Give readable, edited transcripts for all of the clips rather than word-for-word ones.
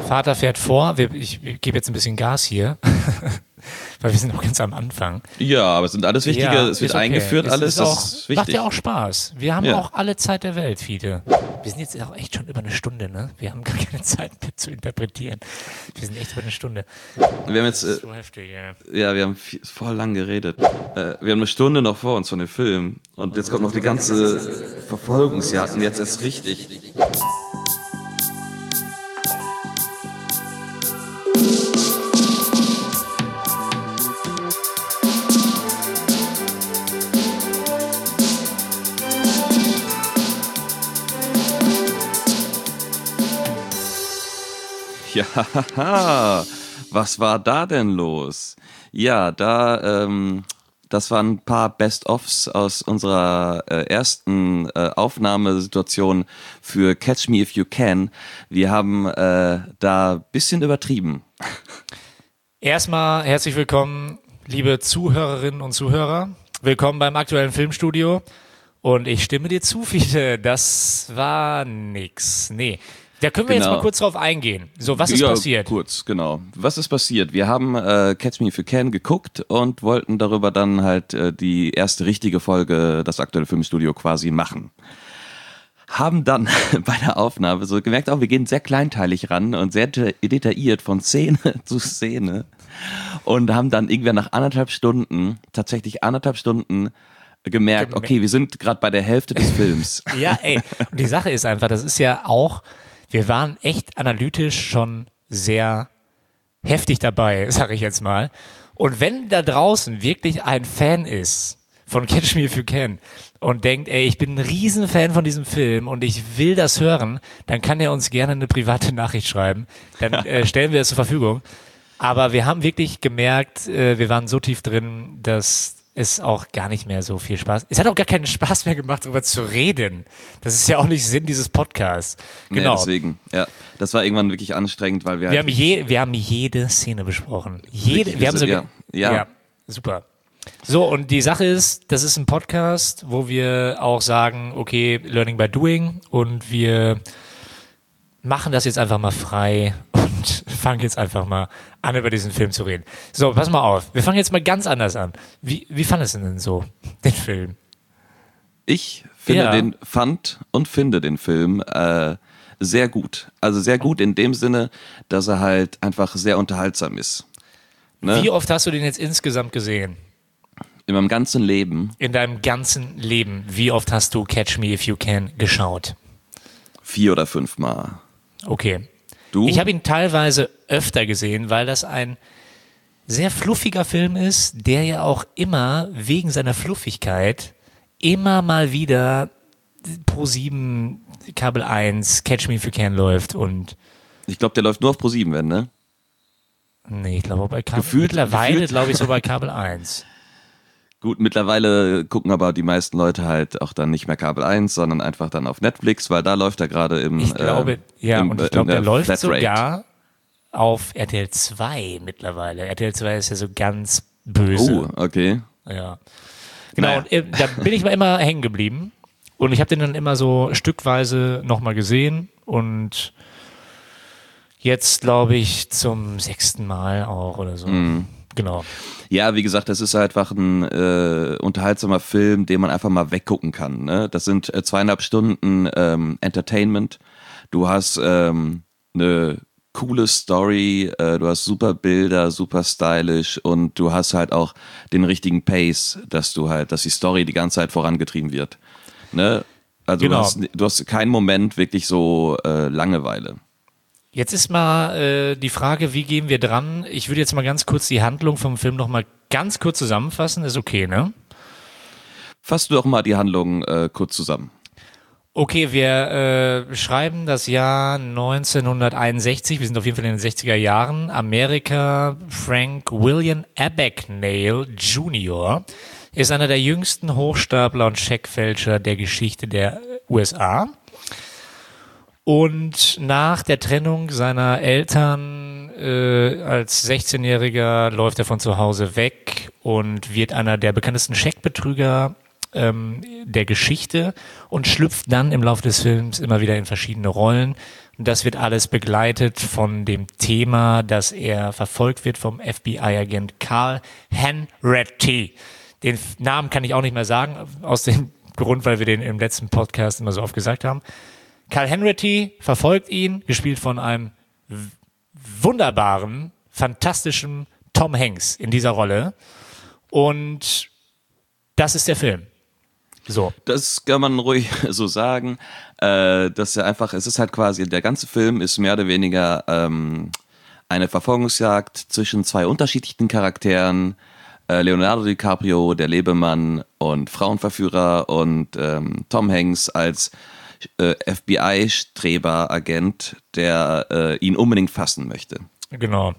Vater fährt vor. Ich gebe jetzt ein bisschen Gas hier, weil wir sind noch ganz am Anfang. Ja, aber es sind alles wichtige, Ja, es wird ist okay. eingeführt, Es alles, ist auch, das ist wichtig. macht ja auch Spaß. Wir haben Ja. auch alle Zeit der Welt, Fiete. Wir sind jetzt auch echt schon über eine Stunde, ne? Wir haben gar keine Zeit mehr zu interpretieren. Wir sind echt über eine Stunde. Wir haben jetzt, Das ist so heftig, ja. ja, wir haben voll lang geredet. Wir haben eine Stunde noch vor uns von dem Film und jetzt kommt noch die ganze Verfolgungsjagd und jetzt ist richtig. Ja, was war da denn los? Ja, das waren ein paar Best-ofs aus unserer ersten Aufnahmesituation für Catch Me If You Can. Wir haben da ein bisschen übertrieben. Erstmal herzlich willkommen, liebe Zuhörerinnen und Zuhörer. Willkommen beim aktuellen Filmstudio. Und ich stimme dir zu, Fiete, das war nix. Nee. Da können wir jetzt mal kurz drauf eingehen. So, was ist passiert? Kurz, genau. Was ist passiert? Wir haben Catch Me If You Can geguckt und wollten darüber dann halt die erste richtige Folge, das aktuelle Filmstudio quasi machen. Haben dann bei der Aufnahme so gemerkt, wir gehen sehr kleinteilig ran und sehr detailliert von Szene zu Szene und haben dann irgendwann nach tatsächlich anderthalb Stunden gemerkt, okay, wir sind gerade bei der Hälfte des Films. Ja, ey, und die Sache ist einfach, das ist ja auch, wir waren echt analytisch schon sehr heftig dabei, sag ich jetzt mal. Und wenn da draußen wirklich ein Fan ist von Catch Me If You Can und denkt, ey, ich bin ein Riesenfan von diesem Film und ich will das hören, dann kann er uns gerne eine private Nachricht schreiben. Dann stellen wir es zur Verfügung. Aber wir haben wirklich gemerkt, wir waren so tief drin, dass es auch gar nicht mehr so viel Spaß. Es hat auch gar keinen Spaß mehr gemacht, darüber zu reden. Das ist ja auch nicht Sinn dieses Podcasts. Genau. Nee, deswegen, ja. Das war irgendwann wirklich anstrengend, weil wir haben jede Szene besprochen. Wir haben sogar, ja, super. So, und die Sache ist, das ist ein Podcast, wo wir auch sagen, okay, Learning by Doing, und wir machen das jetzt einfach mal frei und fangen jetzt einfach mal an, über diesen Film zu reden. So, pass mal auf. Wir fangen jetzt mal ganz anders an. Wie fandest du denn so den Film? Ich finde den Film sehr gut. Also sehr gut in dem Sinne, dass er halt einfach sehr unterhaltsam ist. Ne? Wie oft hast du den jetzt insgesamt gesehen? In meinem ganzen Leben. In deinem ganzen Leben. Wie oft hast du Catch Me If You Can geschaut? 4 oder 5 Mal. Okay. Du? Ich habe ihn teilweise öfter gesehen, weil das ein sehr fluffiger Film ist, der ja auch immer wegen seiner Fluffigkeit immer mal wieder Pro7, Kabel 1, Catch Me If You Can läuft und ich glaube, der läuft nur auf Pro7, wenn, ne? Nee, ich glaube bei Kabel mittlerweile, glaube ich, so bei Kabel 1. Gut, mittlerweile gucken aber die meisten Leute halt auch dann nicht mehr Kabel 1, sondern einfach dann auf Netflix, weil da läuft er gerade im Ich glaube, und ich glaube, der läuft Flatrate. sogar auf RTL 2 mittlerweile. RTL 2 ist ja so ganz böse. Oh, okay. Ja. Genau, Naja. und da bin ich mal immer hängen geblieben. Und ich habe den dann immer so stückweise nochmal gesehen. Und jetzt, glaube ich, zum 6. Mal auch oder so. Genau. Ja, wie gesagt, das ist einfach ein unterhaltsamer Film, den man einfach mal weggucken kann. Ne? Das sind 2,5 Stunden Entertainment. Du hast eine coole Story, du hast super Bilder, super stylisch und du hast halt auch den richtigen Pace, dass die Story die ganze Zeit vorangetrieben wird. Ne? Also Genau. du hast keinen Moment wirklich so Langeweile. Jetzt ist mal die Frage, wie gehen wir dran? Ich würde jetzt mal ganz kurz die Handlung vom Film nochmal ganz kurz zusammenfassen. Ist okay, ne? Fass du doch mal die Handlung kurz zusammen. Okay, wir schreiben das Jahr 1961. Wir sind auf jeden Fall in den 60er Jahren. Amerika. Frank William Abagnale Jr. ist einer der jüngsten Hochstapler und Scheckfälscher der Geschichte der USA. Und nach der Trennung seiner Eltern als 16-Jähriger läuft er von zu Hause weg und wird einer der bekanntesten Scheckbetrüger der Geschichte und schlüpft dann im Laufe des Films immer wieder in verschiedene Rollen, Das wird alles begleitet von dem Thema, dass er verfolgt wird vom FBI-Agent Carl Hanratty. Den Namen kann ich auch nicht mehr sagen, aus dem Grund, weil wir den im letzten Podcast immer so oft gesagt haben. Carl Hanratty verfolgt ihn, gespielt von einem wunderbaren, fantastischen Tom Hanks in dieser Rolle. Und das ist der Film. So. Das kann man ruhig so sagen, dass er einfach, es ist halt quasi, der ganze Film ist mehr oder weniger eine Verfolgungsjagd zwischen zwei unterschiedlichen Charakteren, Leonardo DiCaprio, der Lebemann und Frauenverführer und Tom Hanks als FBI-Streber-Agent, der ihn unbedingt fassen möchte. Genau.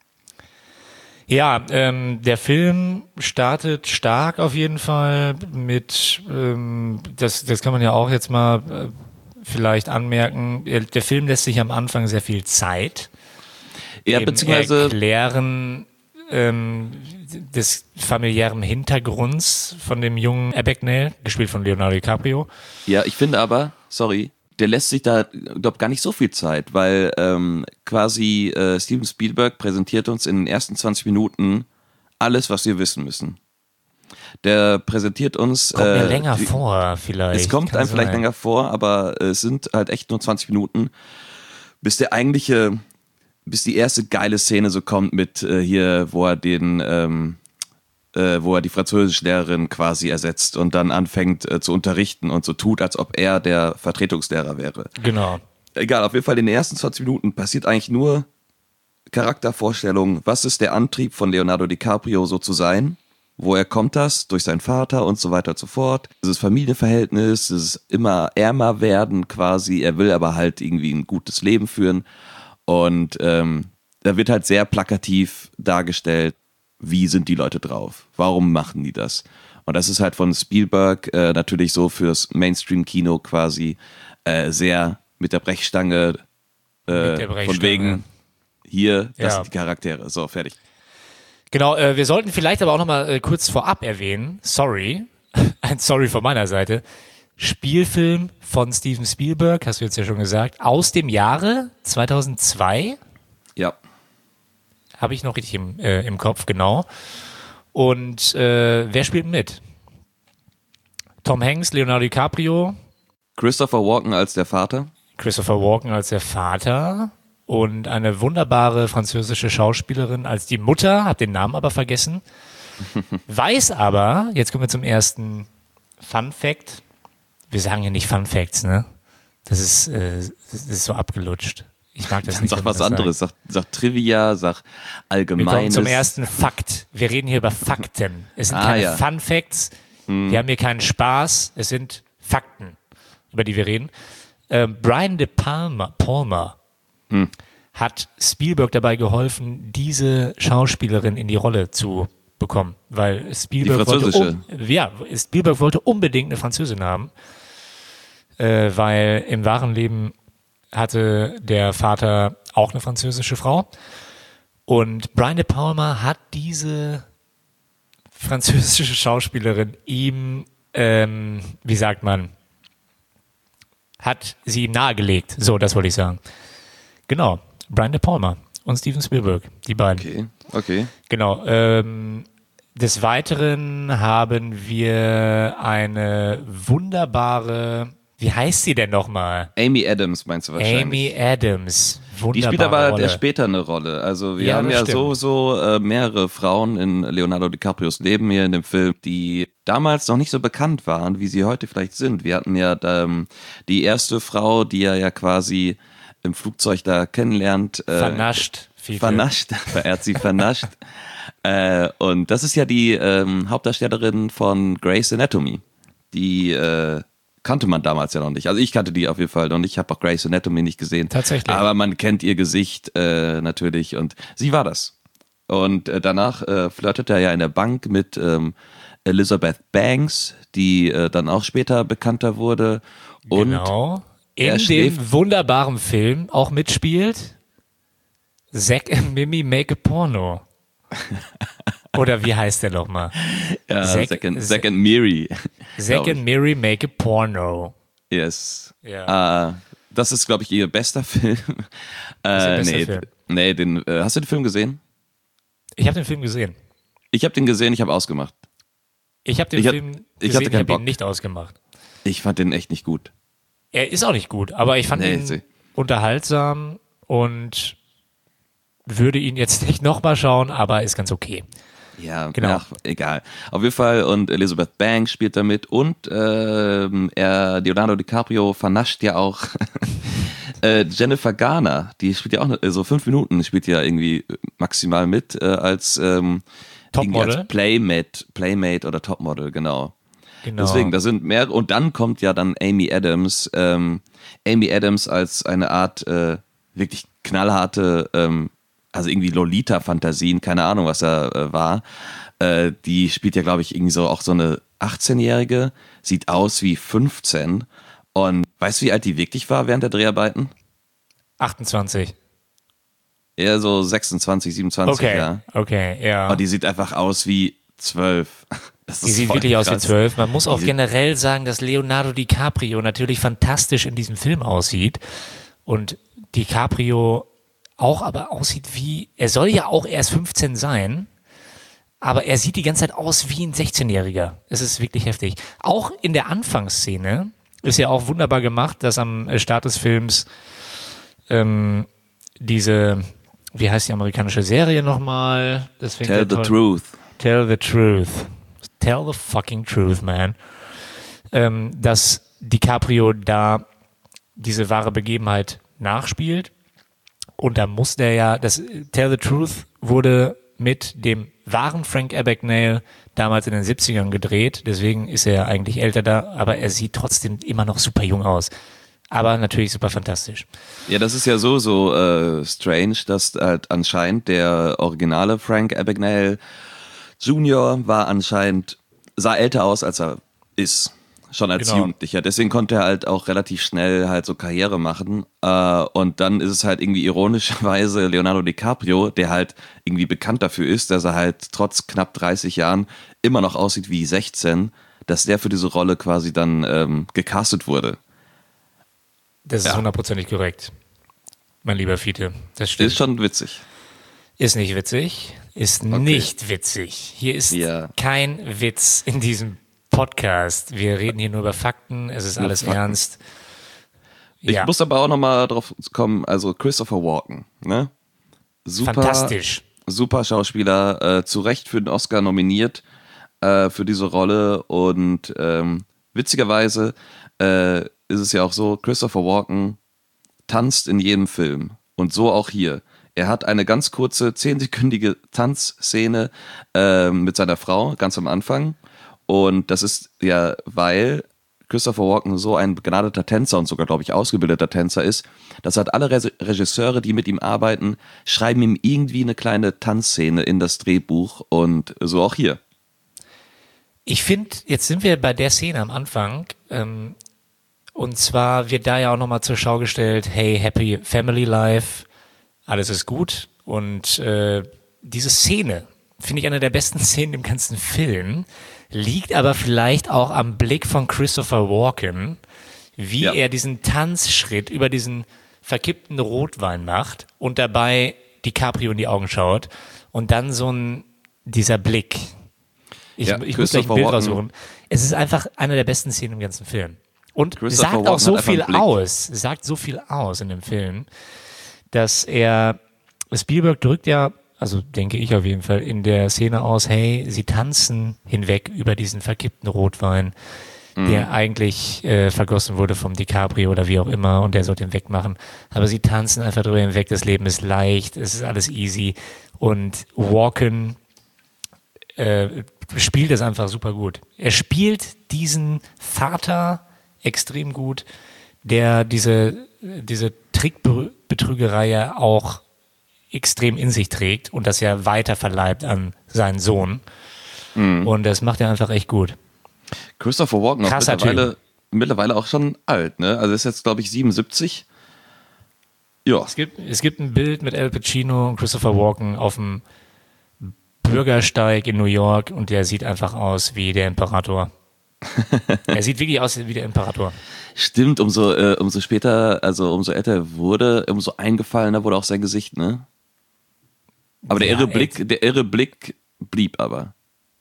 Ja, der Film startet stark auf jeden Fall mit, das kann man ja auch jetzt mal vielleicht anmerken, der Film lässt sich am Anfang sehr viel Zeit Ja, beziehungsweise erklären des familiären Hintergrunds von dem jungen Abagnale, gespielt von Leonardo DiCaprio. Ja, ich finde aber, sorry, der lässt sich da, glaub, gar nicht so viel Zeit, weil quasi Steven Spielberg präsentiert uns in den ersten 20 Minuten alles, was wir wissen müssen. Der präsentiert uns... Kommt mir länger vor, vielleicht. Es kommt Kann einem vielleicht sein. länger vor, aber es sind halt echt nur 20 Minuten, bis die erste geile Szene so kommt mit hier, wo er die Französischlehrerin quasi ersetzt und dann anfängt zu unterrichten und so tut, als ob er der Vertretungslehrer wäre. Genau. Egal, auf jeden Fall in den ersten 20 Minuten passiert eigentlich nur Charaktervorstellung, was ist der Antrieb von Leonardo DiCaprio so zu sein, woher kommt das, durch seinen Vater und so weiter und so fort. Dieses Familienverhältnis, dieses immer ärmer werden quasi, er will aber halt irgendwie ein gutes Leben führen und da wird halt sehr plakativ dargestellt, wie sind die Leute drauf? Warum machen die das? Und das ist halt von Spielberg natürlich so fürs Mainstream-Kino quasi sehr mit der Brechstange, von wegen hier, das sind die Charaktere. So, fertig. Genau, wir sollten vielleicht aber auch nochmal kurz vorab erwähnen, ein Sorry von meiner Seite, Spielfilm von Steven Spielberg, hast du jetzt ja schon gesagt, aus dem Jahre 2002. Ja. Habe ich noch richtig im Kopf, genau. Und wer spielt mit? Tom Hanks, Leonardo DiCaprio. Christopher Walken als der Vater. Christopher Walken als der Vater. Und eine wunderbare französische Schauspielerin als die Mutter, hab den Namen aber vergessen. Weiß aber, jetzt kommen wir zum ersten Fun Fact. Wir sagen ja nicht Fun Facts, ne? Das ist so abgelutscht. Ich mag das Dann nicht. sag was anderes, sag Trivia, sag Wir Allgemeines. kommen zum ersten Fakt. Wir reden hier über Fakten. Es sind keine Fun Facts. Wir haben hier keinen Spaß. Es sind Fakten, über die wir reden. Brian De Palma hat Spielberg dabei geholfen, diese Schauspielerin in die Rolle zu bekommen, weil Spielberg wollte unbedingt eine Französin haben, weil im wahren Leben hatte der Vater auch eine französische Frau und Brian De Palma hat diese französische Schauspielerin ihm, wie sagt man, hat sie ihm nahegelegt. So, das wollte ich sagen. Genau, Brian De Palma und Steven Spielberg, die beiden. Okay. Genau. Des Weiteren haben wir eine wunderbare, wie heißt sie denn nochmal? Amy Adams meinst du wahrscheinlich? Amy Adams. Wunderbare Die spielt aber Rolle. erst später eine Rolle. Also wir Ja, haben das ja stimmt. sowieso mehrere Frauen in Leonardo DiCaprios Leben hier in dem Film, die damals noch nicht so bekannt waren, wie sie heute vielleicht sind. Wir hatten ja die erste Frau, die er ja quasi im Flugzeug da kennenlernt. Vernascht. Er hat sie vernascht. Und das ist ja die Hauptdarstellerin von Grey's Anatomy. Die kannte man damals ja noch nicht. Also ich kannte die auf jeden Fall noch nicht. Ich habe auch Grey's Anatomy nicht gesehen. Tatsächlich. Aber man kennt ihr Gesicht natürlich. Und sie war das. Und danach flirtete er ja in der Bank mit Elizabeth Banks, die dann auch später bekannter wurde. Und Genau. er In schläft- dem wunderbaren Film auch mitspielt Zack and Mimi Make a Porno. Oder wie heißt der nochmal? ja, Zack- Zack and Miri. Zack and Miri Make a Porno. Yes. Ja. das ist, glaube ich, ihr bester Film. Film. Hast du den Film gesehen? Ich habe den Film gesehen. Ich habe den gesehen, ich habe ausgemacht. Ich habe den Film gesehen, ich habe ihn nicht ausgemacht. Ich fand den echt nicht gut. Er ist auch nicht gut, aber ich fand ihn unterhaltsam und würde ihn jetzt nicht nochmal schauen, aber ist ganz okay. Ja, genau. Egal. Auf jeden Fall, und Elizabeth Banks spielt da mit und Leonardo DiCaprio vernascht ja auch Jennifer Garner, die spielt ja auch so 5 Minuten, spielt ja irgendwie maximal mit als Topmodel. Als Playmate oder Topmodel, genau. Genau. Deswegen, da sind mehrere, und dann kommt ja dann Amy Adams. Amy Adams als eine Art wirklich knallharte, also irgendwie Lolita-Fantasien, keine Ahnung, was da war. Die spielt ja, glaube ich, irgendwie so auch so eine 18-Jährige, sieht aus wie 15. Und weißt du, wie alt die wirklich war während der Dreharbeiten? 28. Eher so 26, 27, ja. Okay, ja. Aber die sieht einfach aus wie 12. Die sieht wirklich aus wie 12. Man muss auch generell sagen, dass Leonardo DiCaprio natürlich fantastisch in diesem Film aussieht. Und DiCaprio auch aber aussieht wie, er soll ja auch erst 15 sein, aber er sieht die ganze Zeit aus wie ein 16-Jähriger. Es ist wirklich heftig. Auch in der Anfangsszene ist ja auch wunderbar gemacht, dass am Start des Films diese, wie heißt die amerikanische Serie nochmal? Tell the Truth. Tell the Truth. Tell the fucking truth, man. Dass DiCaprio da diese wahre Begebenheit nachspielt. Und da muss der ja, das Tell the Truth wurde mit dem wahren Frank Abagnale damals in den 70ern gedreht. Deswegen ist er ja eigentlich älter da, aber er sieht trotzdem immer noch super jung aus. Aber natürlich super fantastisch. Ja, das ist ja so strange, dass halt anscheinend der originale Frank Abagnale Junior sah älter aus, als er ist. Schon als Jugendlicher. Deswegen konnte er halt auch relativ schnell halt so Karriere machen. Und dann ist es halt irgendwie ironischerweise Leonardo DiCaprio, der halt irgendwie bekannt dafür ist, dass er halt trotz knapp 30 Jahren immer noch aussieht wie 16, dass der für diese Rolle quasi dann gecastet wurde. Das ist hundertprozentig korrekt, mein lieber Fiete. Das stimmt. Ist schon witzig. Ist nicht witzig. Ist nicht witzig. Hier ist kein Witz in diesem Podcast. Wir reden hier nur über Fakten. Es ist alles ernst. Ich muss aber auch nochmal drauf kommen, also Christopher Walken, ne? Super, fantastisch. Super Schauspieler, zu Recht für den Oscar nominiert für diese Rolle und witzigerweise ist es ja auch so, Christopher Walken tanzt in jedem Film und so auch hier. Er hat eine ganz kurze 10-sekündige Tanzszene mit seiner Frau, ganz am Anfang. Und das ist ja, weil Christopher Walken so ein begnadeter Tänzer und sogar, glaube ich, ausgebildeter Tänzer ist, dass halt alle Regisseure, die mit ihm arbeiten, schreiben ihm irgendwie eine kleine Tanzszene in das Drehbuch und so auch hier. Ich finde, jetzt sind wir bei der Szene am Anfang, und zwar wird da ja auch nochmal zur Schau gestellt, hey, happy family life, alles ist gut. Und diese Szene finde ich eine der besten Szenen im ganzen Film, liegt aber vielleicht auch am Blick von Christopher Walken, wie er diesen Tanzschritt über diesen verkippten Rotwein macht und dabei DiCaprio in die Augen schaut und dann dieser Blick. Ich muss gleich ein Bild raussuchen. Es ist einfach eine der besten Szenen im ganzen Film. Und sagt auch so viel aus in dem Film, dass Spielberg drückt ja, also denke ich auf jeden Fall, in der Szene aus, hey, sie tanzen hinweg über diesen verkippten Rotwein, der eigentlich vergossen wurde vom DiCaprio oder wie auch immer und der sollte ihn wegmachen. Aber sie tanzen einfach drüber hinweg, das Leben ist leicht, es ist alles easy und Walken spielt es einfach super gut. Er spielt diesen Vater extrem gut, der diese Trickbetrügerei ja auch extrem in sich trägt und das ja weiter verleibt an seinen Sohn. Und das macht er einfach echt gut. Christopher Walken auch mittlerweile auch schon alt, ne? Also ist jetzt, glaube ich, 77. Ja. Es gibt ein Bild mit Al Pacino und Christopher Walken auf dem Bürgersteig in New York und der sieht einfach aus wie der Imperator. Er sieht wirklich aus wie der Imperator. Stimmt, umso später, also umso älter er wurde, umso eingefallener wurde auch sein Gesicht, ne? Aber der irre Blick blieb aber.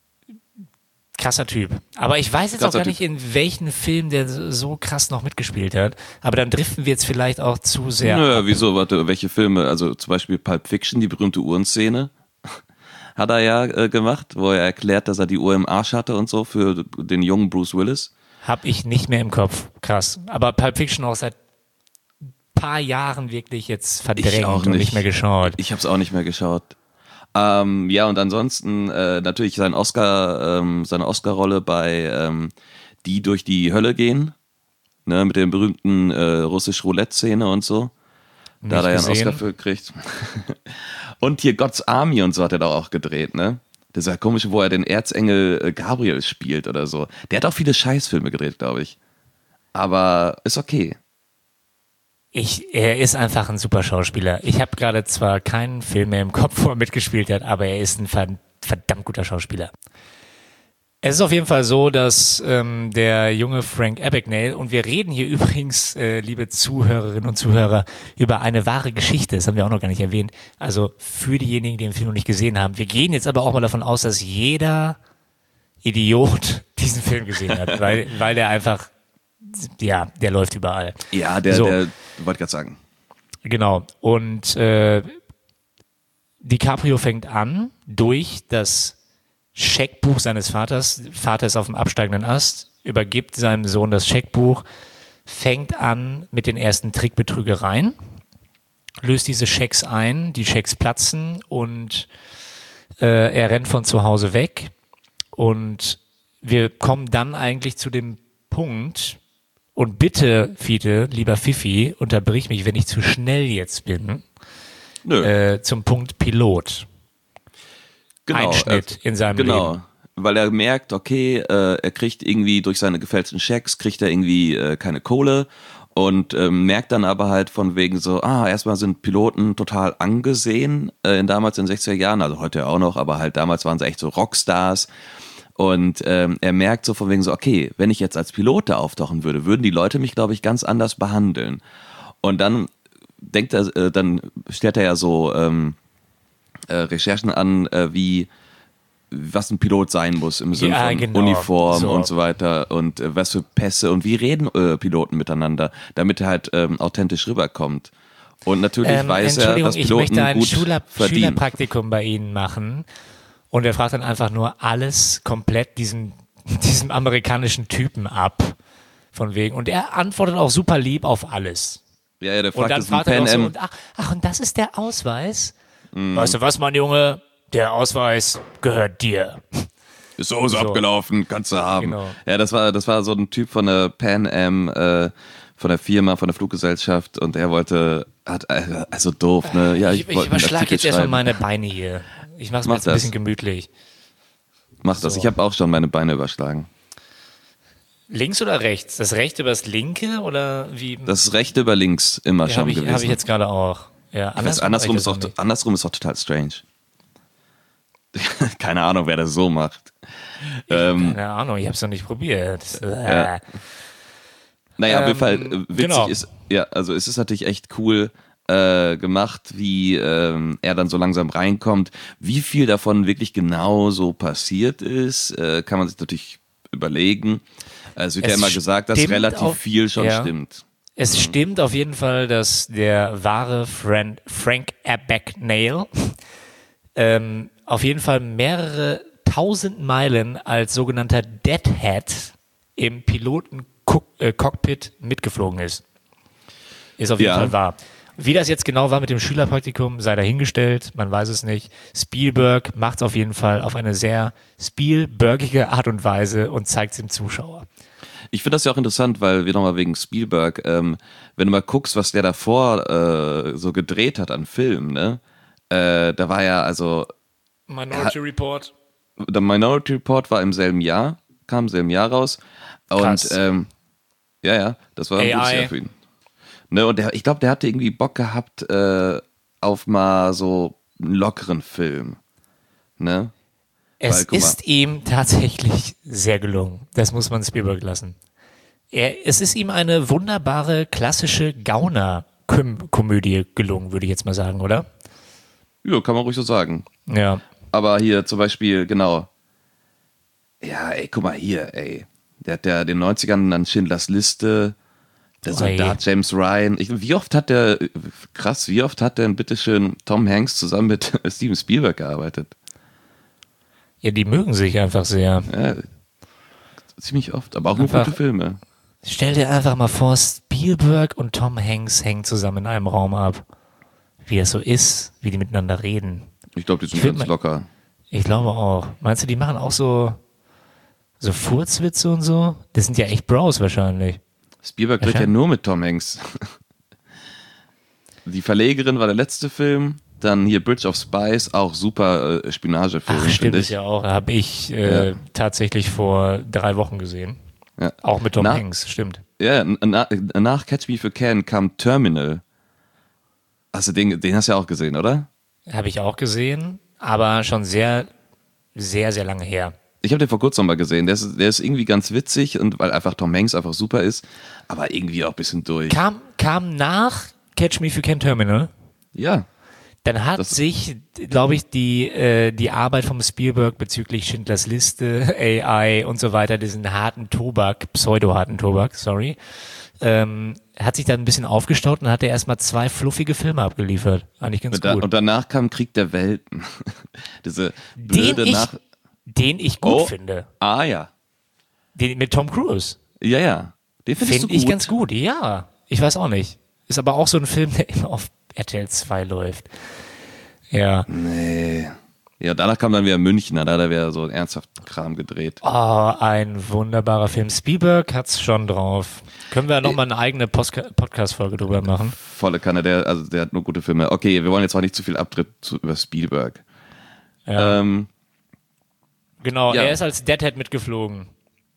Krasser Typ. Aber ich weiß jetzt auch gar nicht, in welchen Film der so krass noch mitgespielt hat. Aber dann driften wir jetzt vielleicht auch zu sehr. Nö, wieso? Warte, welche Filme? Also zum Beispiel Pulp Fiction, die berühmte Uhrenszene, hat er ja gemacht, wo er erklärt, dass er die Uhr im Arsch hatte und so für den jungen Bruce Willis. Hab ich nicht mehr im Kopf. Krass. Aber Pulp Fiction auch seit paar Jahren wirklich jetzt verdrängt und nicht mehr geschaut. Ich habe es auch nicht mehr geschaut. Ja, und ansonsten natürlich seine Oscar-Rolle bei Die durch die Hölle gehen, ne, mit der berühmten russisch-Roulette-Szene und so. Da hat er ja einen Oscar für gekriegt. Und hier God's Army und so hat er da auch gedreht, ne? Dieser komische, wo er den Erzengel Gabriel spielt oder so. Der hat auch viele Scheißfilme gedreht, glaube ich. Aber ist okay. Er ist einfach ein super Schauspieler. Ich habe gerade zwar keinen Film mehr im Kopf, wo er mitgespielt hat, aber er ist ein verdammt guter Schauspieler. Es ist auf jeden Fall so, dass der junge Frank Abagnale, und wir reden hier übrigens, liebe Zuhörerinnen und Zuhörer, über eine wahre Geschichte, das haben wir auch noch gar nicht erwähnt, also für diejenigen, die den Film noch nicht gesehen haben. Wir gehen jetzt aber auch mal davon aus, dass jeder Idiot diesen Film gesehen hat, weil der einfach, ja, der läuft überall. Ja, der wollte ich gerade sagen. Genau, und DiCaprio fängt an, durch das Scheckbuch seines Vaters, Vater ist auf dem absteigenden Ast, übergibt seinem Sohn das Scheckbuch, fängt an mit den ersten Trickbetrügereien, löst diese Schecks ein, die Schecks platzen und er rennt von zu Hause weg und wir kommen dann eigentlich zu dem Punkt, und bitte, Fiete, lieber Fifi, unterbrich mich, wenn ich zu schnell jetzt bin, zum Punkt Pilot. Genau, Einschnitt in seinem Leben. Genau, weil er merkt, okay, er kriegt irgendwie durch seine gefälschten Schecks, kriegt er irgendwie keine Kohle und merkt dann aber halt von wegen so, erstmal sind Piloten total angesehen, damals in den 60er Jahren, also heute auch noch, aber halt damals waren sie echt so Rockstars. Und er merkt so von wegen so, okay, wenn ich jetzt als Pilot da auftauchen würde, würden die Leute mich, glaube ich, ganz anders behandeln. Und dann dann stellt er ja so Recherchen an, was ein Pilot sein muss im Sinne von Uniform und so weiter und was für Pässe und wie reden Piloten miteinander, damit er halt authentisch rüberkommt. Und natürlich weiß er, dass Piloten ich möchte ein gut verdienen. Schülerpraktikum bei Ihnen machen. Und er fragt dann einfach nur alles komplett diesem amerikanischen Typen ab. Von wegen. Und er antwortet auch super lieb auf alles. Ja, der fragt, und dann fragt er so, und das ist der Ausweis? Weißt du was, mein Junge? Der Ausweis gehört dir. Ist so abgelaufen, kannst du haben. Genau. Ja, das war so ein Typ von der Pan Am, von der Firma, von der Fluggesellschaft und er also doof, ne? Ja, ich überschlage jetzt erstmal meine Beine hier. Ich mach's mir jetzt ein bisschen gemütlich. Mach das, ich habe auch schon meine Beine überschlagen. Links oder rechts? Das rechte über das linke oder wie? Das rechte über links immer schon gewesen. Habe ich jetzt gerade auch. Ja, andersrum ist doch total strange. Keine Ahnung, wer das so macht. Keine Ahnung, ich habe es noch nicht probiert. Ja. Naja, auf jeden Fall witzig ist, ja, also es ist natürlich echt cool gemacht, wie er dann so langsam reinkommt. Wie viel davon wirklich genau so passiert ist, kann man sich natürlich überlegen. Es wird ja immer gesagt, dass relativ viel schon stimmt. Es stimmt auf jeden Fall, dass der wahre Frank Abagnale auf jeden Fall mehrere 1000 Meilen als sogenannter Deadhead im Piloten-Cockpit mitgeflogen ist. Ist auf jeden Fall wahr. Wie das jetzt genau war mit dem Schülerpraktikum, sei dahingestellt, man weiß es nicht. Spielberg macht es auf jeden Fall auf eine sehr Spielbergige Art und Weise und zeigt es dem Zuschauer. Ich finde das ja auch interessant, weil wir nochmal wegen Spielberg, wenn du mal guckst, was der davor so gedreht hat an Filmen, ne? Da war ja also Minority Report. Der Minority Report war im selben Jahr, kam im selben Jahr raus. Krass. Und ja, das war ein gutes Jahr für ihn. Ne, und ich glaube, der hatte irgendwie Bock gehabt auf mal so einen lockeren Film. Ne? Es Weil, guck mal, ist ihm tatsächlich sehr gelungen. Das muss man Spielberg lassen. Es ist ihm eine wunderbare, klassische Gauner-Komödie gelungen, würde ich jetzt mal sagen, oder? ja, kann man ruhig so sagen. Ja. Aber hier zum Beispiel, genau. Ja, ey, guck mal hier, ey. Der hat ja in den 90ern dann Schindlers Liste, der Soldat James Ryan. Wie oft hat der denn bitteschön Tom Hanks zusammen mit Steven Spielberg gearbeitet? Ja, die mögen sich einfach sehr. Ja, ziemlich oft, aber auch nur Einfach- gute Filme. Stell dir einfach mal vor, Spielberg und Tom Hanks hängen zusammen in einem Raum ab. Wie es so ist, wie die miteinander reden. Ich glaube, die sind Ich find ganz mal- locker. Ich glaube auch. Meinst du, die machen auch so Furzwitze und so? Das sind ja echt Bros wahrscheinlich. Spielberg dreht ja Wahrscheinlich. nur mit Tom Hanks. Die Verlegerin war der letzte Film. Dann hier Bridge of Spies, auch super Spionagefilm, Ach, stimmt, finde ist ich. ja auch. Habe ich Ja. tatsächlich vor 3 Wochen gesehen. Ja. Auch mit Tom Na- Hanks, stimmt. Ja, nach Catch Me If You Can kam Terminal. Also den hast du ja auch gesehen, oder? Habe ich auch gesehen, aber schon sehr, sehr, sehr lange her. Ich habe den vor kurzem mal gesehen. Der ist irgendwie ganz witzig und weil einfach Tom Hanks einfach super ist, aber irgendwie auch ein bisschen durch. Kam nach Catch Me If You Can Terminal. Ja, Dann hat Das- sich, glaube ich, die Arbeit vom Spielberg bezüglich Schindlers Liste, AI und so weiter, diesen harten Tobak, pseudo-harten Tobak, sorry, hat sich dann ein bisschen aufgestaut und hat er erstmal 2 fluffige Filme abgeliefert. Eigentlich ganz gut. und danach kam Krieg der Welten. Diese blöde Den ich gut Oh. finde. Ah ja. Den mit Tom Cruise. Ja. Den findest Finde du ich gut. ganz gut, ja. Ich weiß auch nicht. Ist aber auch so ein Film, der immer auf RTL 2 läuft. Ja. Nee. Ja, danach kam dann wieder Münchner, da hat er wieder so einen ernsthaften Kram gedreht. Oh, ein wunderbarer Film. Spielberg hat's schon drauf. Können wir nochmal eine eigene Podcast-Folge drüber machen? Volle Kanne, der hat nur gute Filme. Okay, wir wollen jetzt auch nicht zu viel Abtritt über Spielberg. Ja. Genau, ja. er ist als Deadhead mitgeflogen.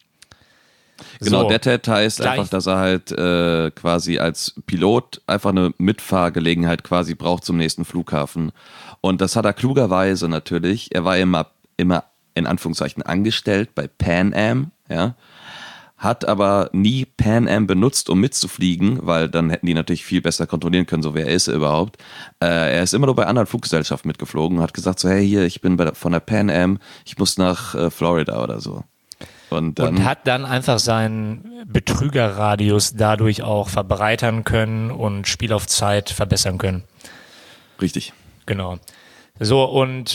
Genau, So, Deadhead heißt gleich- einfach, dass er halt quasi als Pilot einfach eine Mitfahrgelegenheit quasi braucht zum nächsten Flughafen. Und das hat er klugerweise natürlich. Er war immer in Anführungszeichen angestellt bei Pan Am, ja. Hat aber nie Pan Am benutzt, um mitzufliegen, weil dann hätten die natürlich viel besser kontrollieren können, so wer ist er überhaupt. Er ist immer nur bei anderen Fluggesellschaften mitgeflogen und hat gesagt so, hey, hier, ich bin von der Pan Am, ich muss nach Florida oder so. Und hat dann einfach seinen Betrügerradius dadurch auch verbreitern können und Spiel auf Zeit verbessern können. richtig. Genau. So, und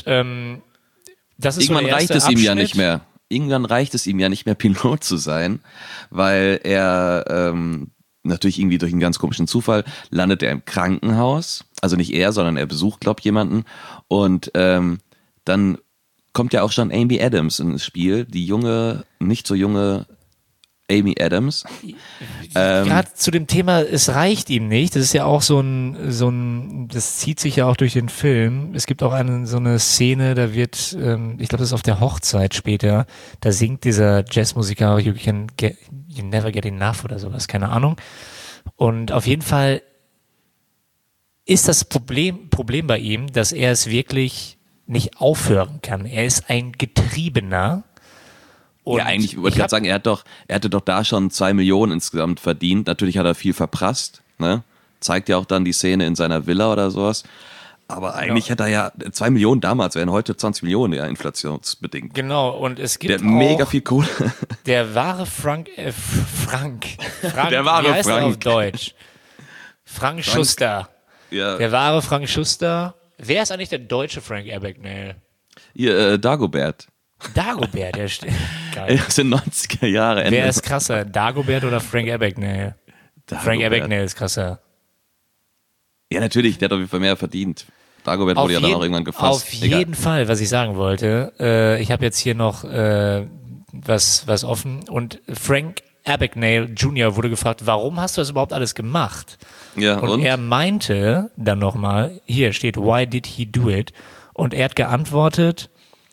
das ist Irgendwann so der reicht erste es ihm ja Abschnitt. nicht mehr. Irgendwann reicht es ihm ja nicht mehr, Pilot zu sein, weil er natürlich irgendwie durch einen ganz komischen Zufall landet er im Krankenhaus. Also nicht er, sondern er besucht, glaube ich, jemanden. Und dann kommt ja auch schon Amy Adams ins Spiel, die nicht so junge Amy Adams. Gerade zu dem Thema, es reicht ihm nicht. Das ist ja auch so ein, das zieht sich ja auch durch den Film. Es gibt auch so eine Szene, da wird, ich glaube, das ist auf der Hochzeit später, da singt dieser Jazzmusiker You Never Get Enough oder sowas, keine Ahnung. Und auf jeden Fall ist das Problem bei ihm, dass er es wirklich nicht aufhören kann. Er ist ein Getriebener. Und Ja, eigentlich, ich wollte gerade sagen, er hatte doch da schon 2 Millionen insgesamt verdient. Natürlich hat er viel verprasst, ne? Zeigt ja auch dann die Szene in seiner Villa oder sowas. Aber eigentlich hat er ja 2 Millionen damals, wären heute 20 Millionen, ja, inflationsbedingt. Genau, und es gibt Der hat auch mega viel Kohle. der wahre Frank, Der wahre wie heißt er Frank. auf Deutsch? Frank Schuster. Ja, Der wahre Frank Schuster. Wer ist eigentlich der deutsche Frank Abagnale? hier, Dagobert. Dagobert, der geil. Das sind 90er Jahre Ende. Wer ist krasser, Dagobert oder Frank Abagnale? Frank Dagobert. Abagnale ist krasser. Ja, natürlich, der hat auf jeden Fall mehr verdient. Dagobert wurde ja dann auch irgendwann gefasst. Auf jeden Fall, was ich sagen wollte. Ich habe jetzt hier noch was offen. Und Frank Abagnale Jr. wurde gefragt, warum hast du das überhaupt alles gemacht? Ja, Und er meinte dann nochmal, hier steht, why did he do it? Und er hat geantwortet,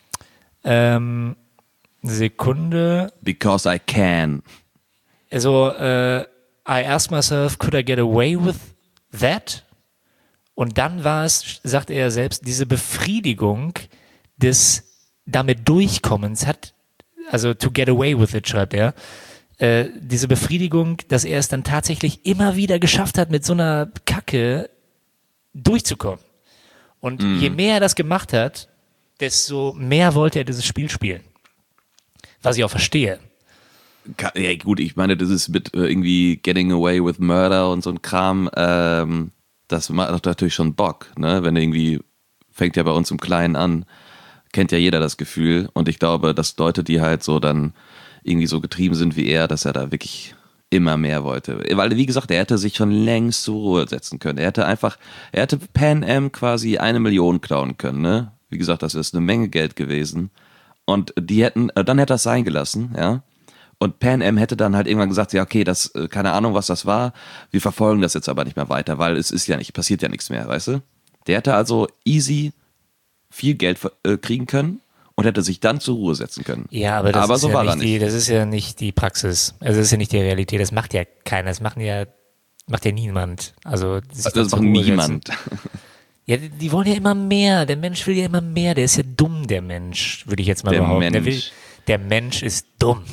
Sekunde, Because I can. also I asked myself, could I get away with that? Und dann war es, sagte er selbst, diese Befriedigung des damit durchkommen. Also to get away with it, schreibt er, diese Befriedigung, dass er es dann tatsächlich immer wieder geschafft hat, mit so einer Kacke durchzukommen. Und je mehr er das gemacht hat, desto mehr wollte er dieses Spiel spielen. Was ich auch verstehe. Ja gut, ich meine, das ist mit irgendwie Getting Away with Murder und so ein Kram, das macht natürlich schon Bock, ne? Wenn irgendwie, fängt ja bei uns im Kleinen an, kennt ja jeder das Gefühl. Und ich glaube, dass Leute, die halt so dann irgendwie so getrieben sind wie er, dass er da wirklich immer mehr wollte. Weil, wie gesagt, er hätte sich schon längst zur Ruhe setzen können. Er hätte Pan Am quasi 1 Million klauen können, ne? Wie gesagt, das ist eine Menge Geld gewesen. Und dann hätte er es sein gelassen, ja. Und Pan Am hätte dann halt irgendwann gesagt, ja, okay, das, keine Ahnung, was das war. Wir verfolgen das jetzt aber nicht mehr weiter, weil passiert ja nichts mehr, weißt du? Der hätte also easy viel Geld kriegen können und hätte sich dann zur Ruhe setzen können. Ja, aber das so war er nicht. Das ist ja nicht die Praxis. Also das ist ja nicht die Realität. Das macht ja keiner. Das macht ja niemand. Also das macht niemand. Ja, die wollen ja immer mehr. Der Mensch will ja immer mehr. Der ist ja dumm, der Mensch, würde ich jetzt mal behaupten. Der Mensch ist dumm.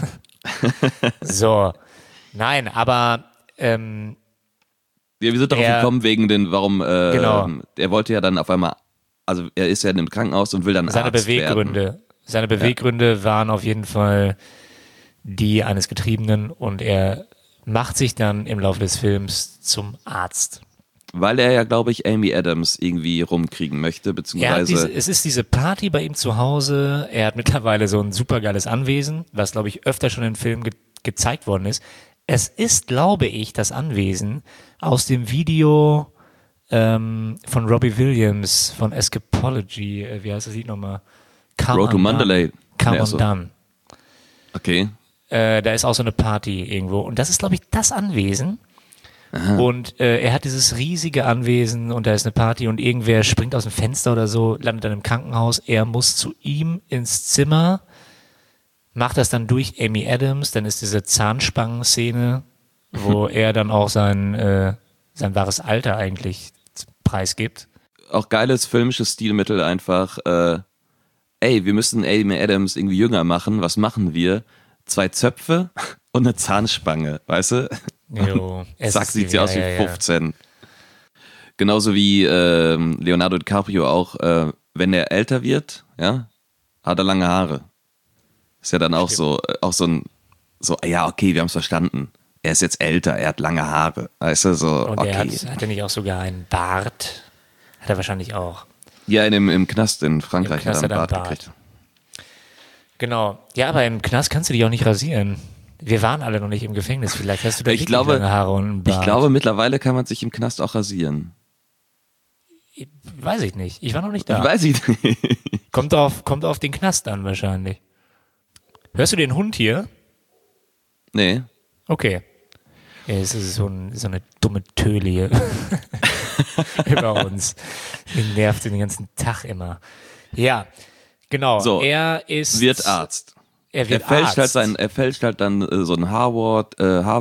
So. Nein, aber ja, wir sind darauf gekommen wegen genau. Er wollte ja dann auf einmal, also er ist ja in einem Krankenhaus und will dann Arzt werden. Seine Beweggründe waren auf jeden Fall die eines Getriebenen und er macht sich dann im Laufe des Films zum Arzt. Weil er ja, glaube ich, Amy Adams irgendwie rumkriegen möchte, beziehungsweise... Es ist diese Party bei ihm zu Hause. Er hat mittlerweile so ein supergeiles Anwesen, was, glaube ich, öfter schon in Filmen gezeigt worden ist. Es ist, glaube ich, das Anwesen aus dem Video von Robbie Williams von Escapology. Wie heißt das Lied nochmal? Road to Mandalay. Come on Done. Okay. Da ist auch so eine Party irgendwo. Und das ist, glaube ich, das Anwesen. Aha. Und er hat dieses riesige Anwesen und da ist eine Party und irgendwer springt aus dem Fenster oder so, landet dann im Krankenhaus. Er muss zu ihm ins Zimmer, macht das dann durch Amy Adams. Dann ist diese Zahnspangen-Szene, wo er dann auch sein wahres Alter eigentlich preisgibt. Auch geiles filmisches Stilmittel einfach. Wir müssen Amy Adams irgendwie jünger machen. Was machen wir? 2 Zöpfe und eine Zahnspange, weißt du? Jo, zack, sieht sie aus wie 15. Ja. Genauso wie Leonardo DiCaprio auch, wenn er älter wird, ja, hat er lange Haare. Ist ja dann auch so, ja, okay, wir haben es verstanden. Er ist jetzt älter, er hat lange Haare. Weißt du, so, und okay. Hat er nicht auch sogar einen Bart? Hat er wahrscheinlich auch. Ja, im Knast in Frankreich hat er einen Bart gekriegt. Genau. Ja, aber im Knast kannst du dich auch nicht rasieren. Wir waren alle noch nicht im Gefängnis. Vielleicht hast du da lange Haare und einen Bart. Ich glaube, mittlerweile kann man sich im Knast auch rasieren. Weiß ich nicht. Ich war noch nicht da. Weiß ich nicht. Kommt auf den Knast an wahrscheinlich. Hörst du den Hund hier? Nee. Okay. Ja, es ist so eine dumme Töle hier über uns. Die nervt den ganzen Tag immer. Ja, genau. So, wird Arzt. Er fälscht halt dann so ein Harvard,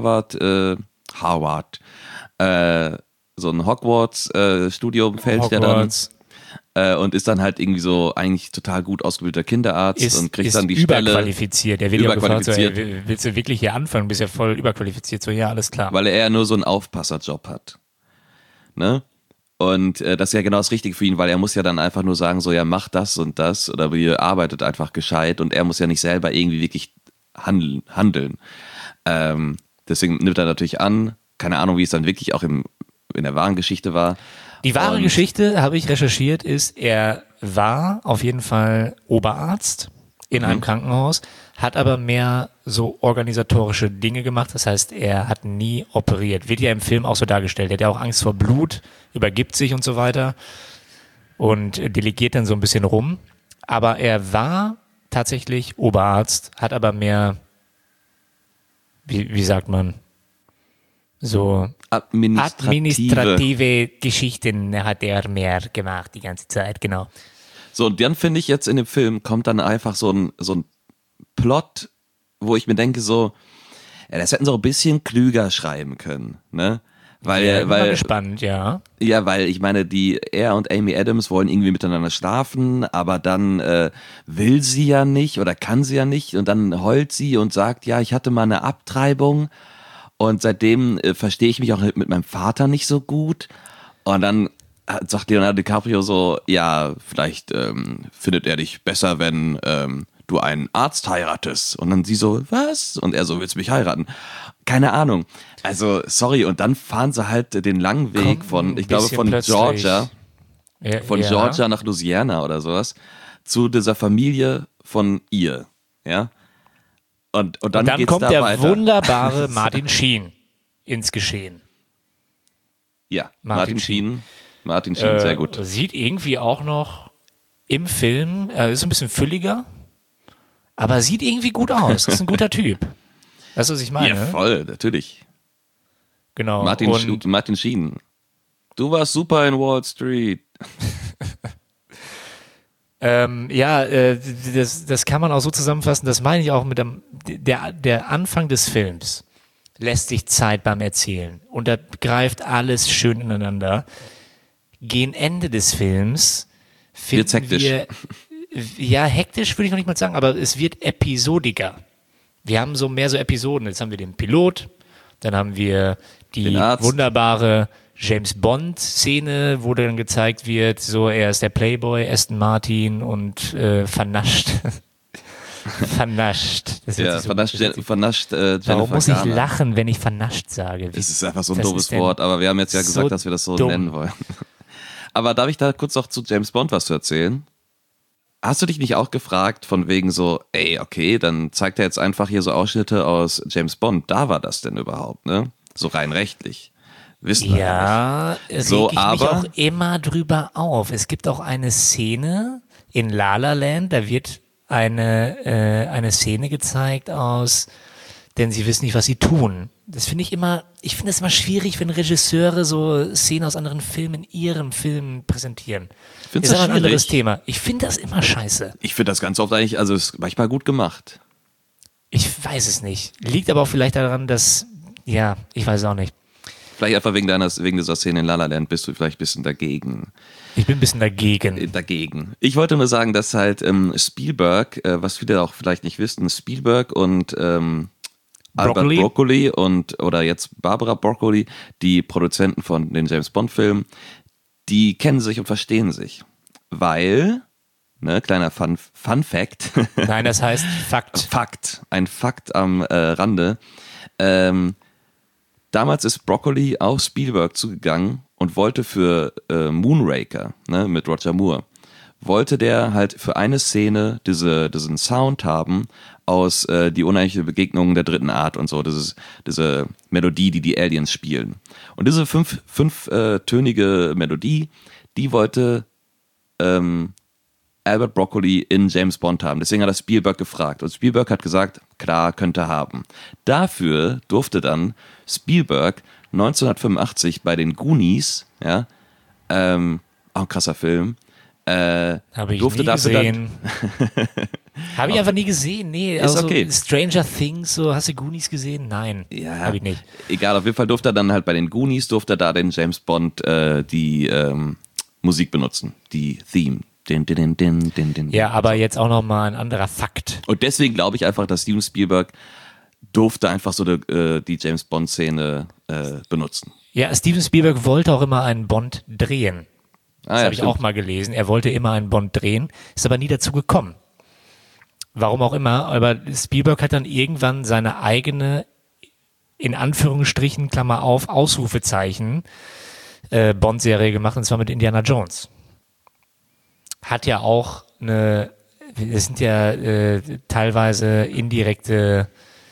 so ein Hogwarts-Studium fälscht er dann. Und ist dann halt irgendwie so eigentlich total gut ausgebildeter Kinderarzt und kriegt dann die Stelle. Überqualifiziert. Er wird ja gefragt, willst du wirklich hier anfangen? Bist ja voll überqualifiziert. So, ja, alles klar. Weil er ja nur so einen Aufpasserjob hat. Ne? Und das ist ja genau das Richtige für ihn, weil er muss ja dann einfach nur sagen, so, ja, mach das und das oder ihr arbeitet einfach gescheit und er muss ja nicht selber irgendwie wirklich handeln. Deswegen nimmt er natürlich an, keine Ahnung, wie es dann wirklich auch in der wahren Geschichte war. Die wahre Geschichte, habe ich recherchiert, ist, er war auf jeden Fall Oberarzt in einem Krankenhaus, hat aber mehr so organisatorische Dinge gemacht. Das heißt, er hat nie operiert. Wird ja im Film auch so dargestellt. Er hat ja auch Angst vor Blut, übergibt sich und so weiter und delegiert dann so ein bisschen rum. Aber er war tatsächlich Oberarzt, hat aber mehr, wie sagt man, so administrative Geschichten hat er mehr gemacht die ganze Zeit, genau. So, und dann finde ich jetzt in dem Film kommt dann einfach so ein Plot, wo ich mir denke so, ja, das hätten sie auch ein bisschen klüger schreiben können, ne? bin mal weil gespannt, ja. Ja, weil ich meine, er und Amy Adams wollen irgendwie miteinander schlafen, aber dann will sie ja nicht oder kann sie ja nicht und dann heult sie und sagt, ja, ich hatte mal eine Abtreibung und seitdem verstehe ich mich auch mit meinem Vater nicht so gut und dann sagt Leonardo DiCaprio so, ja, vielleicht findet er dich besser, wenn du einen Arzt heiratest und dann sie so, was? Und er so, willst du mich heiraten? Keine Ahnung. Also, sorry, und dann fahren sie halt den langen Weg von, ich glaube, von Georgia, Georgia nach Louisiana oder sowas, zu dieser Familie von ihr, ja. Und dann geht's kommt da der weiter. wunderbare Martin Sheen ins Geschehen. Ja, Martin Sheen, sehr gut. Sieht irgendwie auch noch im Film, ist ein bisschen fülliger, aber sieht irgendwie gut aus. Ist ein guter Typ. Weißt du, was ich meine? Ja, voll, natürlich. Genau. Martin Sheen. Du warst super in Wall Street. Das kann man auch so zusammenfassen, das meine ich auch mit der Anfang des Films lässt sich Zeit beim Erzählen und da greift alles schön ineinander. Gegen Ende des Films finden wir, ja, hektisch würde ich noch nicht mal sagen, aber es wird episodiger. Wir haben mehr so Episoden. Jetzt haben wir den Pilot, dann haben wir die wunderbare James Bond-Szene, wo dann gezeigt wird, so er ist der Playboy, Aston Martin und vernascht. Vernascht. Vernascht Jennifer Warum muss ich Garner. lachen, wenn ich vernascht sage? Es ist einfach so ein doofes Wort, aber wir haben jetzt ja gesagt, dass wir das so nennen wollen. Aber darf ich da kurz noch zu James Bond was zu erzählen? Hast du dich nicht auch gefragt, von wegen so, ey, okay, dann zeigt er jetzt einfach hier so Ausschnitte aus James Bond. Da war das denn überhaupt, ne? So rein rechtlich. Wissen wir ja, nicht. So, reg ich mich auch immer drüber auf. Es gibt auch eine Szene in La La Land, da wird eine Szene gezeigt aus, denn sie wissen nicht, was sie tun. Das finde ich immer schwierig, wenn Regisseure so Szenen aus anderen Filmen in ihren Filmen präsentieren. Findest ist das aber ein anderes schwierig? Thema. Ich finde das immer scheiße. Ich finde das ganz oft eigentlich, also ist manchmal gut gemacht. Ich weiß es nicht. Liegt aber auch vielleicht daran, dass, ja, ich weiß es auch nicht. Vielleicht einfach wegen dieser Szene in La La Land bist du vielleicht ein bisschen dagegen. Ich bin ein bisschen dagegen. Ich wollte nur sagen, dass halt Spielberg, was viele auch vielleicht nicht wissen, Spielberg und Albert Broccoli oder jetzt Barbara Broccoli, die Produzenten von den James Bond Filmen, die kennen sich und verstehen sich. Weil, ne, kleiner Fun Fact. Nein, das heißt Fakt. Ein Fakt am Rande. Damals ist Broccoli auf Spielberg zugegangen und wollte für Moonraker, ne, mit Roger Moore, wollte der halt für eine Szene diesen Sound haben aus Die unheimliche Begegnung der dritten Art und so, diese Melodie, die Aliens spielen. Und diese fünftönige Melodie, die wollte Albert Broccoli in James Bond haben. Deswegen hat er Spielberg gefragt. Und Spielberg hat gesagt, klar, könnte er haben. Dafür durfte dann Spielberg 1985 bei den Goonies, ja, auch ein krasser Film, habe ich nie gesehen. Habe ich einfach nie gesehen. Nee, ist also okay. Stranger Things, so, hast du Goonies gesehen? Nein, Ja, habe ich nicht. Egal, auf jeden Fall durfte er dann halt bei den Goonies, durfte er da den James Bond die Musik benutzen, die Theme. Ja, aber jetzt auch nochmal ein anderer Fakt. Und deswegen glaube ich einfach, dass Steven Spielberg durfte einfach so die James Bond-Szene benutzen. Ja, Steven Spielberg wollte auch immer einen Bond drehen. Das ja, habe ich auch mal gelesen. Er wollte immer einen Bond drehen, ist aber nie dazu gekommen. Warum auch immer, aber Spielberg hat dann irgendwann seine eigene, in Anführungsstrichen, Klammer auf, Ausrufezeichen, Bond-Serie gemacht, und zwar mit Indiana Jones. Hat ja auch es sind ja teilweise indirekte,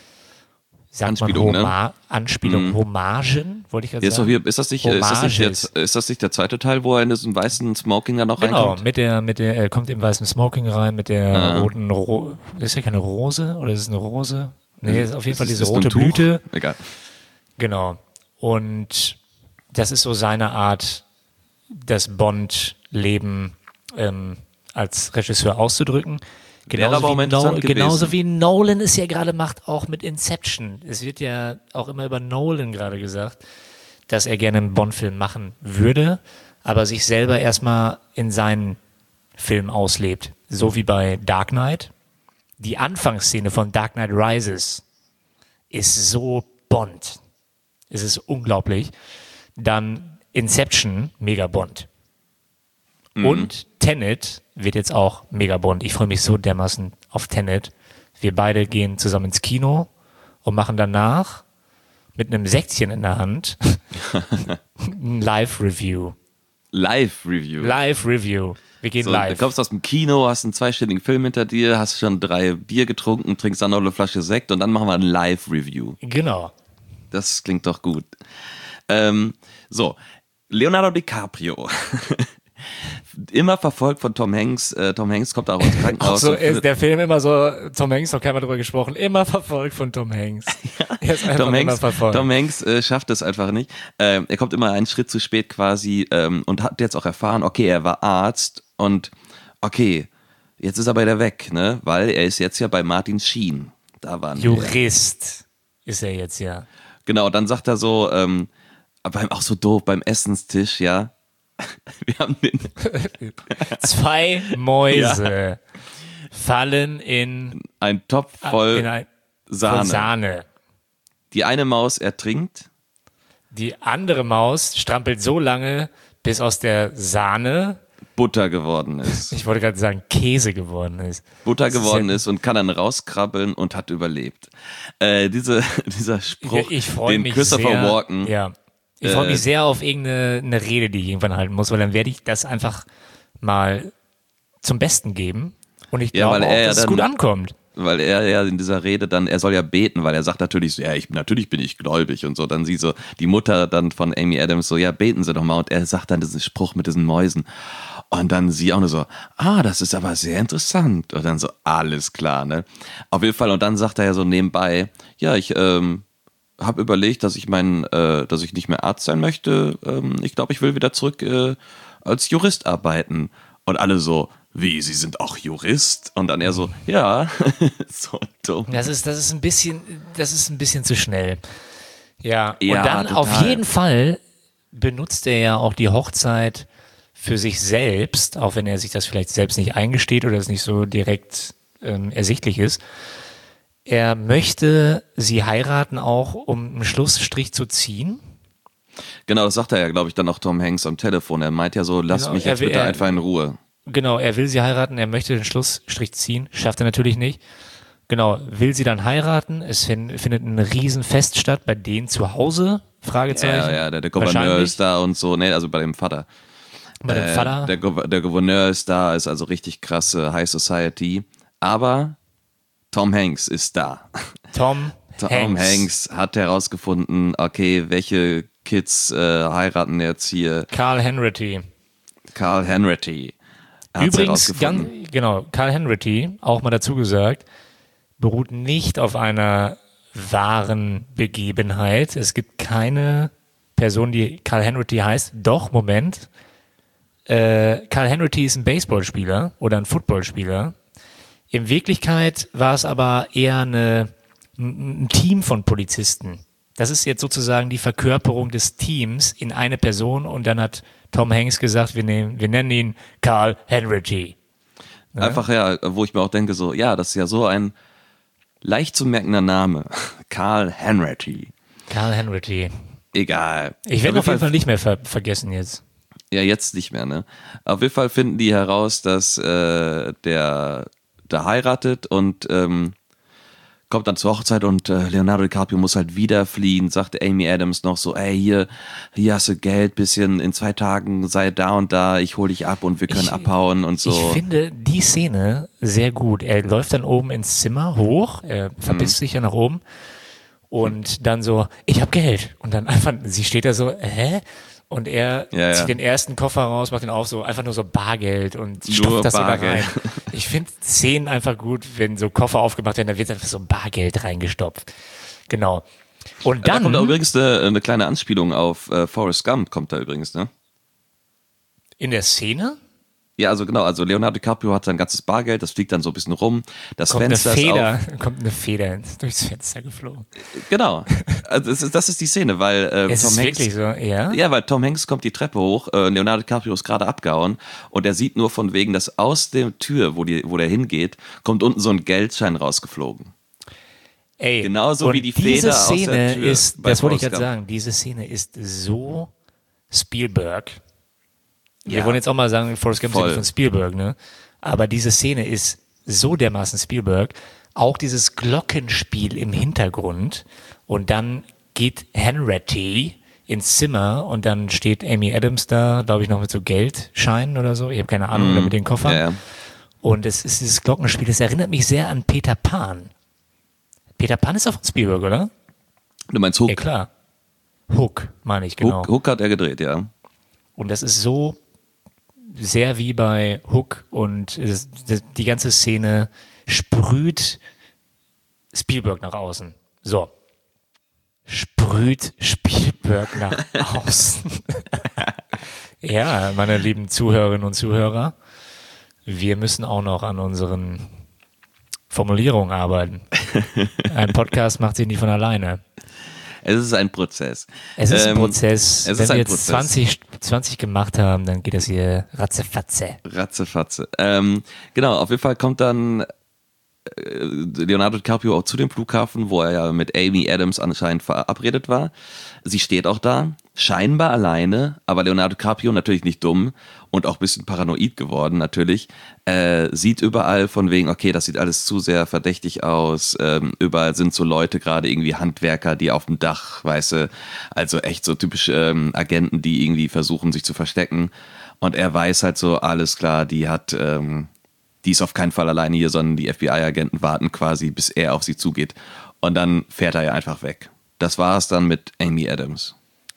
Anspielungen, Hommagen, wollte ich gerade sagen. Ist das nicht der zweite Teil, wo er in diesem weißen Smoking da noch reinkommt? Genau, er kommt im weißen Smoking rein, mit der roten ist ja keine Rose, oder ist es eine Rose? Nee, ist auf jeden Fall diese rote Blüte. Egal. Genau. Und das ist so seine Art, das Bond-Leben als Regisseur auszudrücken. Genauso wie Nolan es ja gerade macht, auch mit Inception. Es wird ja auch immer über Nolan gerade gesagt, dass er gerne einen Bond-Film machen würde, aber sich selber erstmal in seinen Film auslebt. So wie bei Dark Knight. Die Anfangsszene von Dark Knight Rises ist so Bond. Es ist unglaublich. Dann Inception, mega Bond. Und Tenet wird jetzt auch mega Bond. Ich freue mich so dermaßen auf Tenet. Wir beide gehen zusammen ins Kino und machen danach mit einem Säckchen in der Hand ein Live-Review. Live-Review. Live-Review. Wir gehen So, live. du kommst aus dem Kino, hast einen 2-stündigen Film hinter dir, hast schon 3 Bier getrunken, trinkst dann noch eine Flasche Sekt und dann machen wir ein Live-Review. Genau. Das klingt doch gut. So, Leonardo DiCaprio. Immer verfolgt von Tom Hanks. Tom Hanks kommt auch ins Auch Krankenhaus. so ist der Film immer so, Tom Hanks, noch keiner drüber gesprochen, immer verfolgt von Tom Hanks. Er ist einfach immer verfolgt. Tom Hanks schafft es einfach nicht. Er kommt immer einen Schritt zu spät quasi und hat jetzt auch erfahren, okay, er war Arzt und okay, jetzt ist er aber wieder weg, ne? Weil er ist jetzt ja bei Martin Sheen. Da waren wir. Jurist ist er jetzt, ja. Genau, dann sagt er so, auch so doof, beim Essenstisch, ja. Wir haben den 2 Mäuse fallen in ein Topf voll voll Sahne. Sahne. Die eine Maus ertrinkt. Die andere Maus strampelt so lange, bis aus der Sahne, Butter geworden ist. ich wollte gerade sagen, Käse geworden ist. Butter Das ist geworden ja- ist und kann dann rauskrabbeln und hat überlebt. Dieser Spruch, Ich freue den mich Christopher sehr, Walken, ja. Ich freue mich sehr auf irgendeine Rede, die ich irgendwann halten muss, weil dann werde ich das einfach mal zum Besten geben. Und ich Ja, glaube weil auch, er ja dass es dann- gut ankommt. weil er ja in dieser Rede dann, er soll ja beten, weil er sagt natürlich so, ja, natürlich bin ich gläubig und so. Dann sie so, die Mutter dann von Amy Adams so, ja, beten Sie doch mal. Und er sagt dann diesen Spruch mit diesen Mäusen. Und dann sie auch nur so, das ist aber sehr interessant. Und dann so, alles klar, ne? Auf jeden Fall. Und dann sagt er ja so nebenbei, ja, ich habe überlegt, dass ich nicht mehr Arzt sein möchte. Ich glaube, ich will wieder zurück als Jurist arbeiten. Und alle so, wie, Sie sind auch Jurist? Und dann er so, ja, so dumm. Das ist ein bisschen zu schnell. Ja, Ja, und dann total. auf jeden Fall benutzt er ja auch die Hochzeit für sich selbst, auch wenn er sich das vielleicht selbst nicht eingesteht oder es nicht so direkt ersichtlich ist. Er möchte sie heiraten auch, um einen Schlussstrich zu ziehen. Genau, das sagt er ja, glaube ich, dann auch Tom Hanks am Telefon. Er meint ja so, lasst Genau, mich jetzt bitte einfach in Ruhe. Genau, er will sie heiraten, er möchte den Schlussstrich ziehen, schafft er natürlich nicht. Genau, will sie dann heiraten, es findet ein Riesenfest statt, bei denen zu Hause, Fragezeichen. Ja, der Gouverneur Wahrscheinlich. ist da und so. Nee, also bei dem Vater. Bei dem Vater. Der Gouverneur ist da, ist also richtig krasse High Society. Aber Tom Hanks ist da. Tom Hanks hat herausgefunden, okay, welche Kids heiraten jetzt hier Carl Henry. Carl Henry. Er hat's Übrigens, herausgefunden. Carl Henry, auch mal dazu gesagt, beruht nicht auf einer wahren Begebenheit. Es gibt keine Person, die Carl Henry heißt. Doch, Moment. Carl Henry ist ein Baseballspieler oder ein Footballspieler. In Wirklichkeit war es aber eher ein Team von Polizisten. Das ist jetzt sozusagen die Verkörperung des Teams in eine Person und dann hat Tom Hanks gesagt, wir nennen ihn Carl Henry. Einfach, ja, wo ich mir auch denke, so, ja, das ist ja so ein leicht zu merkender Name. Carl Henry. Carl Henry. Egal. Ich werde auf jeden Fall nicht mehr vergessen jetzt. Ja, jetzt nicht mehr, ne? Auf jeden Fall finden die heraus, dass der da heiratet und kommt dann zur Hochzeit und Leonardo DiCaprio muss halt wieder fliehen, sagte Amy Adams noch so, ey, hier hast du Geld, bisschen in 2 Tagen sei da und da, ich hol dich ab und wir können abhauen und so. Ich finde die Szene sehr gut. Er läuft dann oben ins Zimmer hoch, er verbisst sich ja nach oben und dann so, ich hab Geld. Und dann einfach, sie steht da so, hä? Und er zieht den ersten Koffer raus, macht den auf, so einfach nur so Bargeld und stopft das so da Bargeld. rein. Ich finde Szenen einfach gut, wenn so Koffer aufgemacht werden, da wird einfach so Bargeld reingestopft. Genau. Und Da dann kommt da übrigens eine kleine Anspielung auf Forrest Gump, kommt da übrigens, ne? in der Szene, Ja, also genau, also Leonardo DiCaprio hat sein ganzes Bargeld, das fliegt dann so ein bisschen rum, das Kommt Fenster kommt eine Feder durchs Fenster geflogen. genau, also das ist die Szene, weil Es Tom ist Hanks, wirklich so, ja? ja, weil Tom Hanks kommt die Treppe hoch, Leonardo DiCaprio ist gerade abgehauen und er sieht nur von wegen, dass aus der Tür, wo der hingeht, kommt unten so ein Geldschein rausgeflogen. Ey, Genauso und wie die diese Feder aus der Szene Tür ist, bei das wollte ich Forrest gerade Gump. sagen, diese Szene ist so Spielberg. Wir Ja. wollen jetzt auch mal sagen, Forrest Gump ist ja Voll. nicht von Spielberg, ne? Aber diese Szene ist so dermaßen Spielberg. Auch dieses Glockenspiel im Hintergrund. Und dann geht Henretty ins Zimmer und dann steht Amy Adams da, glaube ich, noch mit so Geldscheinen oder so. Ich habe keine Ahnung, oder mit den Koffern. Ja, ja. Und es ist dieses Glockenspiel, das erinnert mich sehr an Peter Pan. Peter Pan ist auch von Spielberg, oder? Du meinst Ja, Hook? klar. Hook, meine ich, genau. Hook hat er gedreht, ja. Und das ist so sehr wie bei Hook und die ganze Szene sprüht Spielberg nach außen. So. Sprüht Spielberg nach außen. Ja, meine lieben Zuhörerinnen und Zuhörer, wir müssen auch noch an unseren Formulierungen arbeiten. Ein Podcast macht sich nicht von alleine. Es ist ein Prozess. Es ist ein Prozess. Es Wenn ist wir ein jetzt Prozess. 20 gemacht haben, dann geht das hier ratzefatze. Ratzefatze. Genau, auf jeden Fall kommt dann Leonardo DiCaprio auch zu dem Flughafen, wo er ja mit Amy Adams anscheinend verabredet war. Sie steht auch da, scheinbar alleine, aber Leonardo DiCaprio natürlich nicht dumm und auch ein bisschen paranoid geworden natürlich. Sieht überall von wegen, okay, das sieht alles zu sehr verdächtig aus. Überall sind so Leute, gerade irgendwie Handwerker, die auf dem Dach, weißt du, also echt so typische Agenten, die irgendwie versuchen, sich zu verstecken. Und er weiß halt so, alles klar, die ist auf keinen Fall alleine hier, sondern die FBI-Agenten warten quasi, bis er auf sie zugeht. Und dann fährt er ja einfach weg. Das war es dann mit Amy Adams.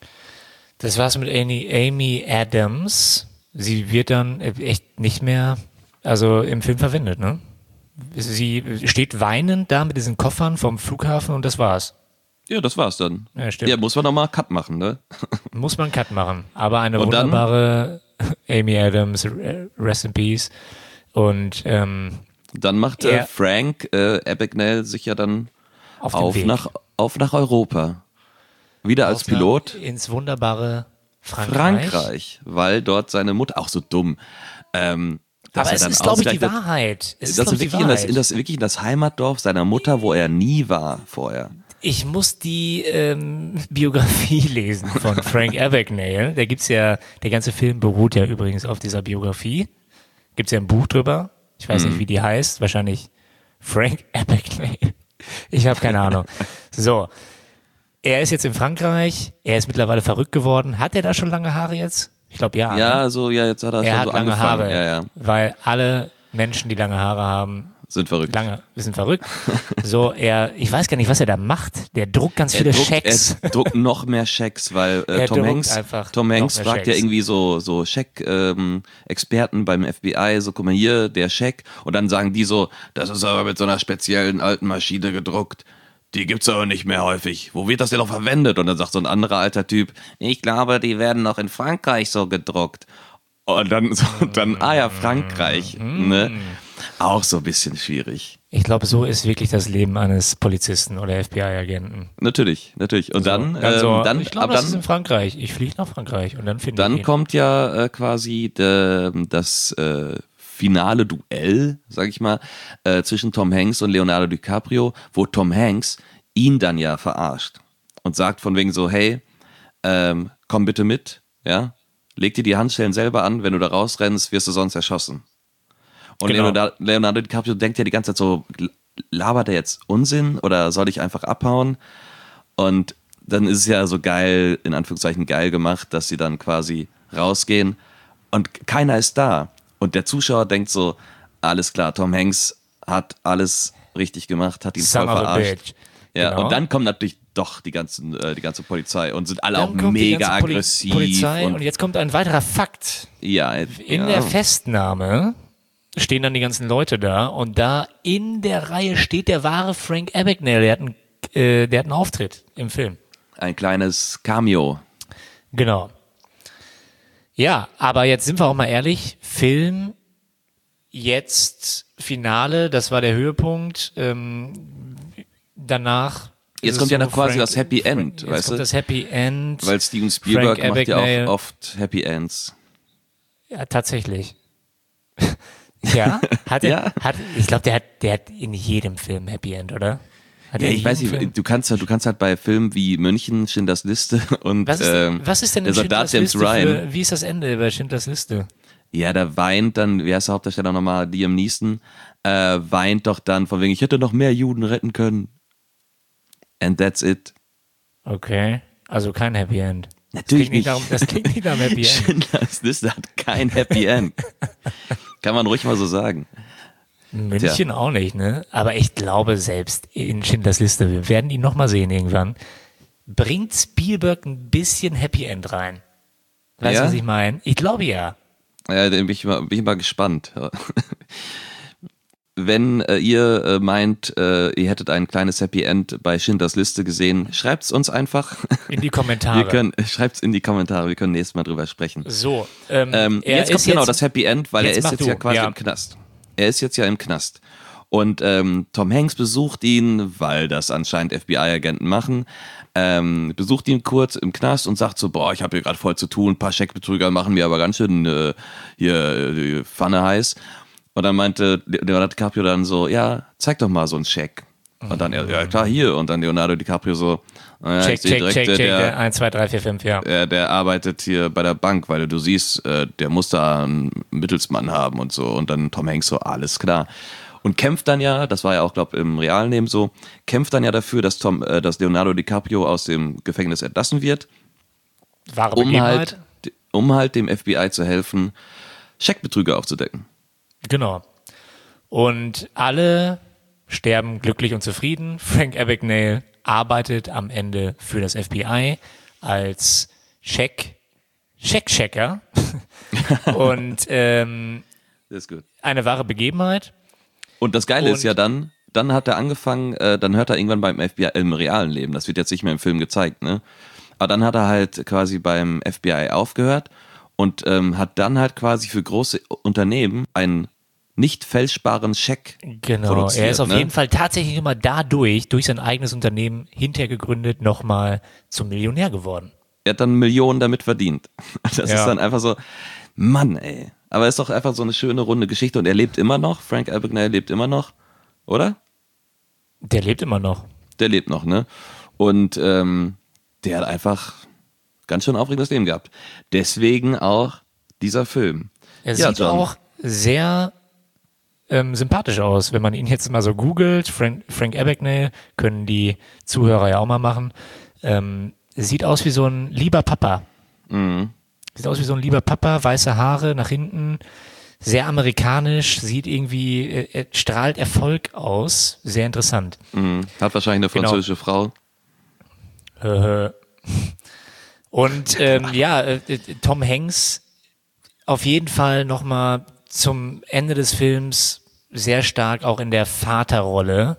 Das war's mit Amy Adams. Sie wird dann echt nicht mehr, also im Film verwendet, ne? Sie steht weinend da mit diesen Koffern vom Flughafen und das war's. Ja, das war's dann. Ja, stimmt. Ja, muss man nochmal Cut machen, ne? Muss man einen Cut machen. Aber eine Und dann? wunderbare Amy Adams, Rest in Peace. Und Dann macht Er- Frank Abagnale sich ja dann auf dem Weg. auf nach Europa. Wieder als Auf nach- Pilot. ins wunderbare Frankreich. Frankreich, weil dort seine Mutter, auch so dumm, dass Aber er es dann ist, glaube ich, die ausgerechnet- Wahrheit. Es ist, Das glaube ist ich, die wirklich Wahrheit. wirklich in das Heimatdorf seiner Mutter, wo er nie war vorher. Ich muss die Biografie lesen von Frank Abagnale. Da gibt's ja, der ganze Film beruht ja übrigens auf dieser Biografie. Gibt's ja ein Buch drüber. Ich weiß nicht, wie die heißt. Wahrscheinlich Frank Abagnale. Ich habe keine Ahnung. So. Er ist jetzt in Frankreich. Er ist mittlerweile verrückt geworden. Hat er da schon lange Haare jetzt? Ich glaube, ja. Ja, ne? also ja, jetzt hat er, Er schon hat so lange angefangen. Haare. Ja, ja, Weil alle Menschen, die lange Haare haben, sind verrückt. sind verrückt. So, ich weiß gar nicht, was er da macht. Der druckt ganz viele Schecks. Er druckt noch mehr Schecks, weil Er Tom druckt Hanks, einfach Tom noch Hanks mehr fragt ja Schecks. irgendwie so Scheck-Experten beim FBI, so guck mal hier, der Scheck. Und dann sagen die so, das ist aber mit so einer speziellen alten Maschine gedruckt. Die gibt's aber nicht mehr häufig. Wo wird das denn noch verwendet? Und dann sagt so ein anderer alter Typ, ich glaube, die werden noch in Frankreich so gedruckt. Und dann ja, Frankreich, ne? Auch so ein bisschen schwierig. Ich glaube, so ist wirklich das Leben eines Polizisten oder FBI-Agenten. Natürlich. Und dann, ich glaube, das ist in Frankreich. Ich fliege nach Frankreich und dann finde ich dann ihn. kommt ja quasi das finale Duell, sag ich mal, zwischen Tom Hanks und Leonardo DiCaprio, wo Tom Hanks ihn dann ja verarscht und sagt von wegen so, hey, komm bitte mit, ja, leg dir die Handschellen selber an, wenn du da rausrennst, wirst du sonst erschossen. Und Genau. Leonardo DiCaprio denkt ja die ganze Zeit so, labert er jetzt Unsinn oder soll ich einfach abhauen? Und dann ist es ja so geil, in Anführungszeichen geil gemacht, dass sie dann quasi rausgehen und keiner ist da. Und der Zuschauer denkt so, alles klar, Tom Hanks hat alles richtig gemacht, hat ihn Son voll of a verarscht. bitch. Ja, Genau. und dann kommt natürlich doch die ganze Polizei und sind alle Dann auch kommt die mega ganze aggressiv. Polizei und jetzt kommt ein weiterer Fakt. ja, In der Festnahme stehen dann die ganzen Leute da und da in der Reihe steht der wahre Frank Abagnale. Der hat einen Auftritt im Film. ein kleines Cameo. Genau. Ja, aber jetzt sind wir auch mal ehrlich, Film, jetzt Finale, das war der Höhepunkt, danach Jetzt kommt ja noch quasi das Happy End, jetzt weißt kommt du? das Happy End. Weil Steven Spielberg Frank macht ja Abagnale. auch oft Happy Ends. Ja, tatsächlich. Ja, Ja. ich glaube, der hat in jedem Film Happy End, oder? Hat Ja, er in ich weiß jedem Film? nicht, du kannst halt bei Filmen wie München, Schindlers Liste und Was ist denn der in Soldat Schindlers James Liste Ryan. wie ist das Ende bei Schindlers Liste? Ja, da weint dann, wie heißt der Hauptdarsteller nochmal, Liam Neeson, weint doch dann von wegen, ich hätte noch mehr Juden retten können. And that's it. Okay, also kein Happy End. Natürlich nicht. Das klingt nicht nach einem Happy End. Schindlers Liste hat kein Happy End. Kann man ruhig mal so sagen. München auch nicht, ne? Aber ich glaube, selbst in Schindlers Liste, wir werden ihn nochmal sehen irgendwann, bringt Spielberg ein bisschen Happy End rein. Weißt du, Ja? was ich meine? Ich glaube ja. Ja, da bin ich mal gespannt. Wenn ihr meint, ihr hättet ein kleines Happy End bei Schindlers Liste gesehen, schreibt's uns einfach. In die Kommentare. Schreibt's in die Kommentare, wir können nächstes Mal drüber sprechen. So, Jetzt kommt genau das Happy End, weil er Jetzt ist mach jetzt du, ja quasi ja. im Knast. Er ist jetzt ja im Knast. Und Tom Hanks besucht ihn, weil das anscheinend FBI-Agenten machen, besucht ihn kurz im Knast und sagt so, boah, ich habe hier gerade voll zu tun, ein paar Scheckbetrüger machen mir aber ganz schön hier die Pfanne heiß. Und dann meinte Leonardo DiCaprio dann so, ja, zeig doch mal so einen Scheck. Und dann, ja klar, hier. Und dann Leonardo DiCaprio so, ja, ich seh direkt, der 1, 2, 3, 4, 5, ja. der arbeitet hier bei der Bank, weil du siehst, der muss da einen Mittelsmann haben und so. Und dann Tom Hanks so, alles klar. Und kämpft dann ja, das war ja auch, glaube ich, im realen Leben so, kämpft dann ja dafür, dass Leonardo DiCaprio aus dem Gefängnis entlassen wird, Wahre um Begebenheit. halt dem FBI zu helfen, Scheckbetrüger aufzudecken. Genau. Und alle sterben glücklich und zufrieden. Frank Abagnale arbeitet am Ende für das FBI als Checker. Und Das ist gut. eine wahre Begebenheit. Und das Geile ist Und- ja dann hat er angefangen, dann hört er irgendwann beim FBI im realen Leben, das wird jetzt nicht mehr im Film gezeigt, ne? Aber dann hat er halt quasi beim FBI aufgehört und hat dann halt quasi für große Unternehmen einen nicht fälschbaren Scheck Genau, produziert. er ist auf ne? jeden Fall tatsächlich immer durch sein eigenes Unternehmen hinterher gegründet, nochmal zum Millionär geworden. Er hat dann Millionen damit verdient. Das Ja. ist dann einfach so, Mann, ey. Aber es ist doch einfach so eine schöne, runde Geschichte und er lebt immer noch, Frank Abagnale lebt immer noch, oder? Der lebt immer noch. Der lebt noch, ne? Und der hat einfach ganz schön aufregendes Leben gehabt. Deswegen auch dieser Film. Er Ja, sieht John. auch sehr sympathisch aus, wenn man ihn jetzt mal so googelt. Frank Abagnale, können die Zuhörer ja auch mal machen. Sieht aus wie so ein lieber Papa. Sieht aus wie so ein lieber Papa, weiße Haare nach hinten, sehr amerikanisch, sieht irgendwie, strahlt Erfolg aus. Sehr interessant. Hat wahrscheinlich eine Genau. französische Frau. Und Tom Hanks auf jeden Fall nochmal zum Ende des Films sehr stark auch in der Vaterrolle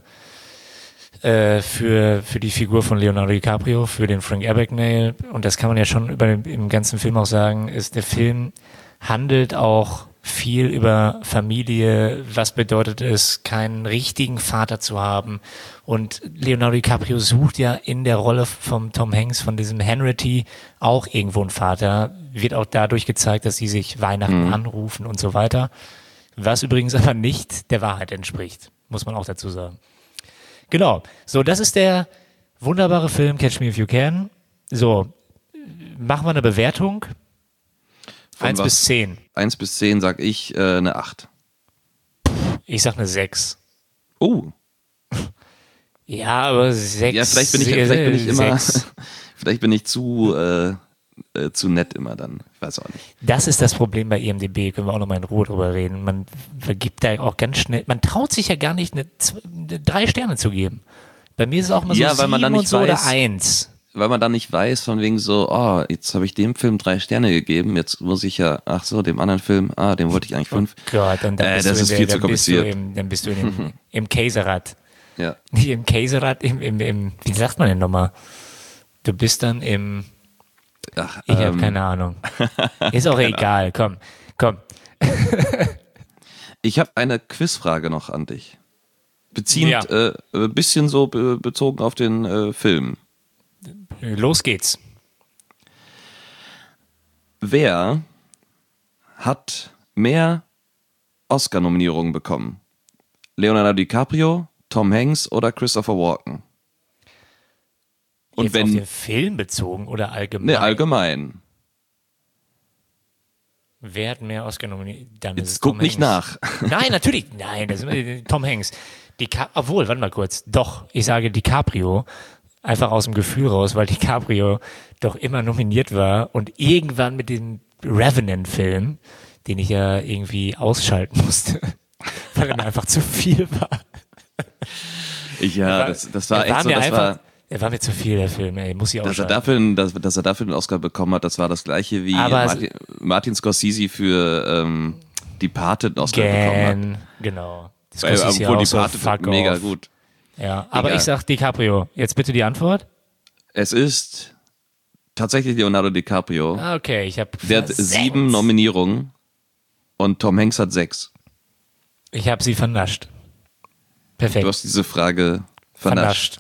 für die Figur von Leonardo DiCaprio, für den Frank Abagnale. Und das kann man ja schon im ganzen Film auch sagen, der Film handelt auch viel über Familie, was bedeutet es, keinen richtigen Vater zu haben. Und Leonardo DiCaprio sucht ja in der Rolle von Tom Hanks, von diesem Henry, auch irgendwo einen Vater. Wird auch dadurch gezeigt, dass sie sich Weihnachten anrufen und so weiter. Was übrigens aber nicht der Wahrheit entspricht, muss man auch dazu sagen. Genau, so, das ist der wunderbare Film Catch Me If You Can. So, machen wir eine Bewertung. Von 1 was? bis 10. 1 bis 10 sag ich eine 8. Ich sag eine 6. Oh, Ja, aber 6. ja, vielleicht bin ich immer, 6. vielleicht bin ich zu nett immer dann. Ich weiß auch nicht. Das ist das Problem bei IMDb, können wir auch nochmal in Ruhe drüber reden. Man vergibt da auch ganz schnell, man traut sich ja gar nicht, 3 Sterne zu geben. Bei mir ist es auch immer so Ja, 7 weil man dann und nicht so oder weiß. 1. Weil man dann nicht weiß, von wegen so, oh, jetzt habe ich dem Film 3 Sterne gegeben, jetzt muss ich ja, ach so, dem anderen Film, dem wollte ich eigentlich 5. Gott, und dann bist das du ist viel zu kompliziert. Dann bist du im Käserad. Ja. Nicht im Käserad, wie sagt man denn nochmal? Du bist dann im Ach, Ich habe keine Ahnung. Ist auch egal, komm. Ich habe eine Quizfrage noch an dich. Beziehend, ein bisschen so bezogen auf den Film. Los geht's. Wer hat mehr Oscar-Nominierungen bekommen? Leonardo DiCaprio, Tom Hanks oder Christopher Walken? Und Jetzt auf den Film bezogen oder allgemein? Ne, allgemein. Wer hat mehr Oscar nominiert? Jetzt guck nicht nach. Nein, natürlich. Nein, das ist Tom Hanks. Obwohl, warte mal kurz. Doch, ich sage DiCaprio. Einfach aus dem Gefühl raus, weil DiCaprio doch immer nominiert war und irgendwann mit dem Revenant-Film, den ich ja irgendwie ausschalten musste, weil er mir einfach zu viel war. Das war echt so, er war mir zu viel, der Film, ey, muss ich dass ausschalten. dass er dafür den Oscar bekommen hat, das war das gleiche wie Aber Martin Scorsese für Departed einen Oscar bekommen hat. Genau. Obwohl Departed mega gut. Ja, aber ich sag DiCaprio. Jetzt bitte die Antwort. Es ist tatsächlich Leonardo DiCaprio. Ah, okay, Der hat 7 Nominierungen und Tom Hanks hat 6. Ich habe sie vernascht. Perfekt. Du hast diese Frage vernascht.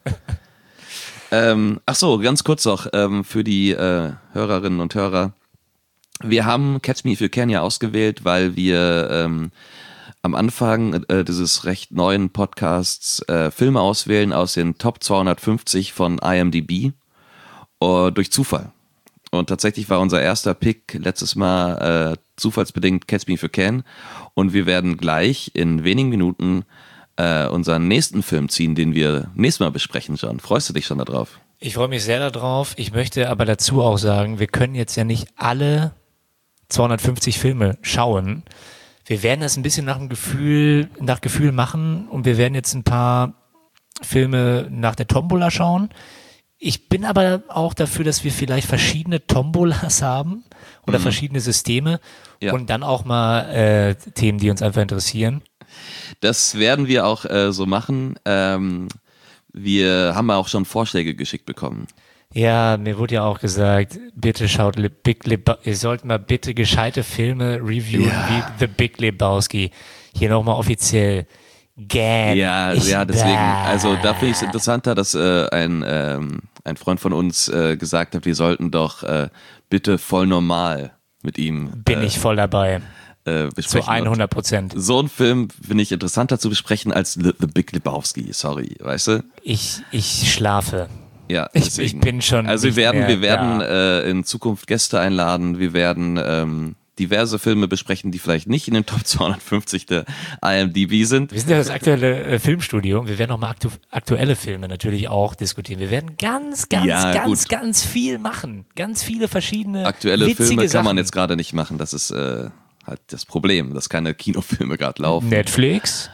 Ach so, ganz kurz noch für die Hörerinnen und Hörer. Wir haben Catch Me If You Can ja ausgewählt, weil wir am Anfang dieses recht neuen Podcasts Filme auswählen aus den Top 250 von IMDb durch Zufall. Und tatsächlich war unser erster Pick letztes Mal zufallsbedingt Catch Me If You Can. Und wir werden gleich in wenigen Minuten unseren nächsten Film ziehen, den wir nächstes Mal besprechen, John. Freust du dich schon darauf? Ich freue mich sehr darauf. Ich möchte aber dazu auch sagen, wir können jetzt ja nicht alle 250 Filme schauen. Wir werden das ein bisschen nach Gefühl machen und wir werden jetzt ein paar Filme nach der Tombola schauen. Ich bin aber auch dafür, dass wir vielleicht verschiedene Tombolas haben oder verschiedene Systeme und dann auch mal Themen, die uns einfach interessieren. Das werden wir auch so machen. Wir haben auch schon Vorschläge geschickt bekommen. Ja, mir wurde ja auch gesagt, bitte schaut ihr sollt mal bitte gescheite Filme reviewen wie The Big Lebowski. Hier nochmal offiziell. Ja, deswegen, also da finde ich es interessanter, dass ein Freund von uns gesagt hat, wir sollten doch bitte voll normal mit ihm bin ich voll dabei. Besprechen. Zu 100%. So einen Film finde ich interessanter zu besprechen als The Big Lebowski, sorry, weißt du? Ich schlafe. Ja, ich bin schon. Also wir werden in Zukunft Gäste einladen, wir werden diverse Filme besprechen, die vielleicht nicht in den Top 250 der IMDb sind. Wir sind ja das aktuelle Filmstudio. Wir werden auch mal aktuelle Filme natürlich auch diskutieren. Wir werden ganz viel machen. Ganz viele verschiedene aktuelle witzige Filme kann Sachen. man jetzt gerade nicht machen. Das ist halt das Problem, dass keine Kinofilme gerade laufen. Netflix?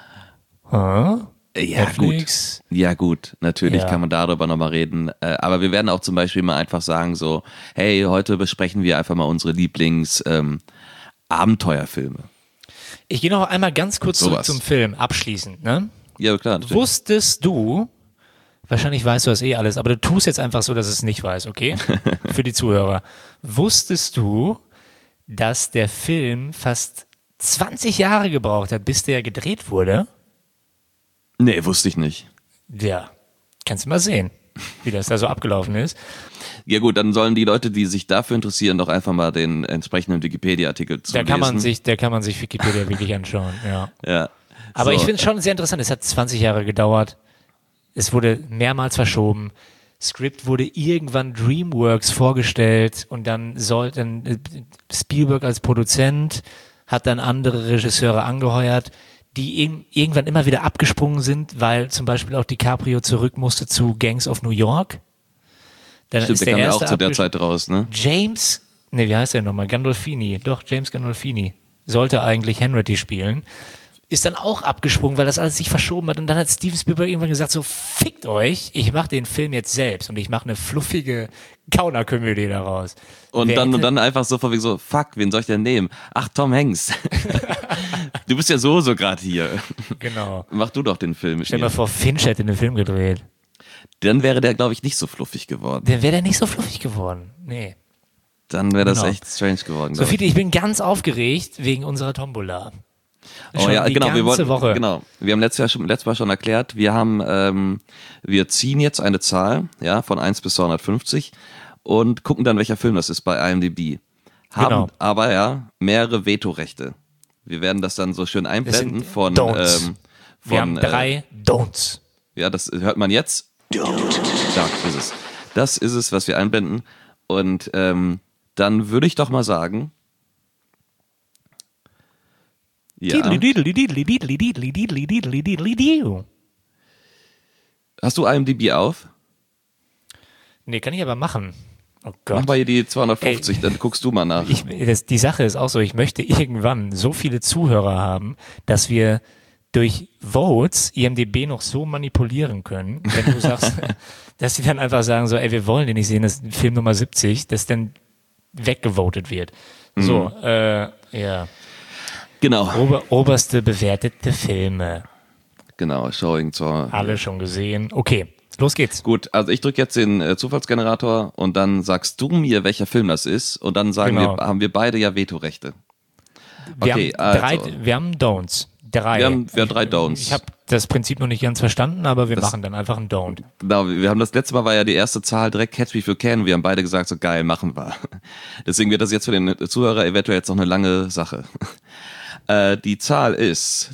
Netflix. Ja gut, natürlich Ja. kann man darüber nochmal reden. Aber wir werden auch zum Beispiel mal einfach sagen so, hey, heute besprechen wir einfach mal unsere Lieblings-Abenteuerfilme. Ich gehe noch einmal ganz kurz zurück Sowas. zum Film, abschließend. Ne? Ja, klar. Natürlich. Wusstest du, wahrscheinlich weißt du das eh alles, aber du tust jetzt einfach so, dass es nicht weiß, okay? Für die Zuhörer. Wusstest du, dass der Film fast 20 Jahre gebraucht hat, bis der gedreht wurde? Nee, wusste ich nicht. Ja, kannst du mal sehen, wie das da so abgelaufen ist. Ja gut, dann sollen die Leute, die sich dafür interessieren, doch einfach mal den entsprechenden Wikipedia-Artikel Da kann man lesen. sich Wikipedia wirklich anschauen, ja. Ja. Aber So, ich finde es schon sehr interessant. Es hat 20 Jahre gedauert. Es wurde mehrmals verschoben. Skript wurde irgendwann DreamWorks vorgestellt und dann Spielberg als Produzent hat dann andere Regisseure angeheuert, die irgendwann immer wieder abgesprungen sind, weil zum Beispiel auch DiCaprio zurück musste zu Gangs of New York. Dann Stimmt, ist der kam ja erste auch zu der Zeit raus, ne? wie heißt der nochmal? James Gandolfini sollte eigentlich Henry spielen. Ist dann auch abgesprungen, weil das alles sich verschoben hat. Und dann hat Steven Spielberg irgendwann gesagt, so fickt euch, ich mache den Film jetzt selbst und ich mache eine fluffige Gaunerkomödie daraus. Und dann einfach so von wegen so, fuck, wen soll ich denn nehmen? Ach, Tom Hanks. Du bist ja so gerade hier. Genau. Mach du doch den Film mit Stell dir mal mir. vor, Finch hätte den Film gedreht. Dann wäre der, glaube ich, nicht so fluffig geworden. Dann wäre der nicht so fluffig geworden. Nee. Dann wäre das Genau. echt strange geworden. So viel, ich bin ganz aufgeregt wegen unserer Tombola. Oh ja, die genau. ganze Woche. Genau. Wir haben letztes Mal schon erklärt, wir ziehen jetzt eine Zahl, ja, von 1 bis 250 und gucken dann, welcher Film das ist bei IMDb. Haben Genau. aber ja mehrere Vetorechte. Wir werden das dann so schön einblenden von Don'ts. Wir haben 3 Don'ts. ja, das hört man jetzt. Don't. Da ist es. Das ist es, was wir einblenden. Und dann würde ich doch mal sagen, ja. Hast du IMDb auf? Nee, kann ich aber machen. Oh Gott. Mach mal hier die 250, dann guckst du mal nach. Die Sache ist auch so, ich möchte irgendwann so viele Zuhörer haben, dass wir durch Votes IMDb noch so manipulieren können, wenn du sagst, dass sie dann einfach sagen so, ey, wir wollen den nicht sehen, das ist Film Nummer 70, dass dann weggevotet wird. So, ja. Genau. Oberste bewertete Filme. Genau, Showing zur. Alle schon gesehen. Okay, los geht's. Gut, also ich drücke jetzt den Zufallsgenerator und dann sagst du mir, welcher Film das ist und dann haben wir beide ja Vetorechte. Okay, wir haben Don'ts. 3. Wir haben 3 Don'ts. Ich habe das Prinzip noch nicht ganz verstanden, aber wir machen dann einfach einen Don't. Genau, wir haben das letzte Mal war ja die erste Zahl direkt Catch Me If You Can. Wir haben beide gesagt, so geil, machen wir. Deswegen wird das jetzt für den Zuhörer eventuell jetzt noch eine lange Sache. Die Zahl ist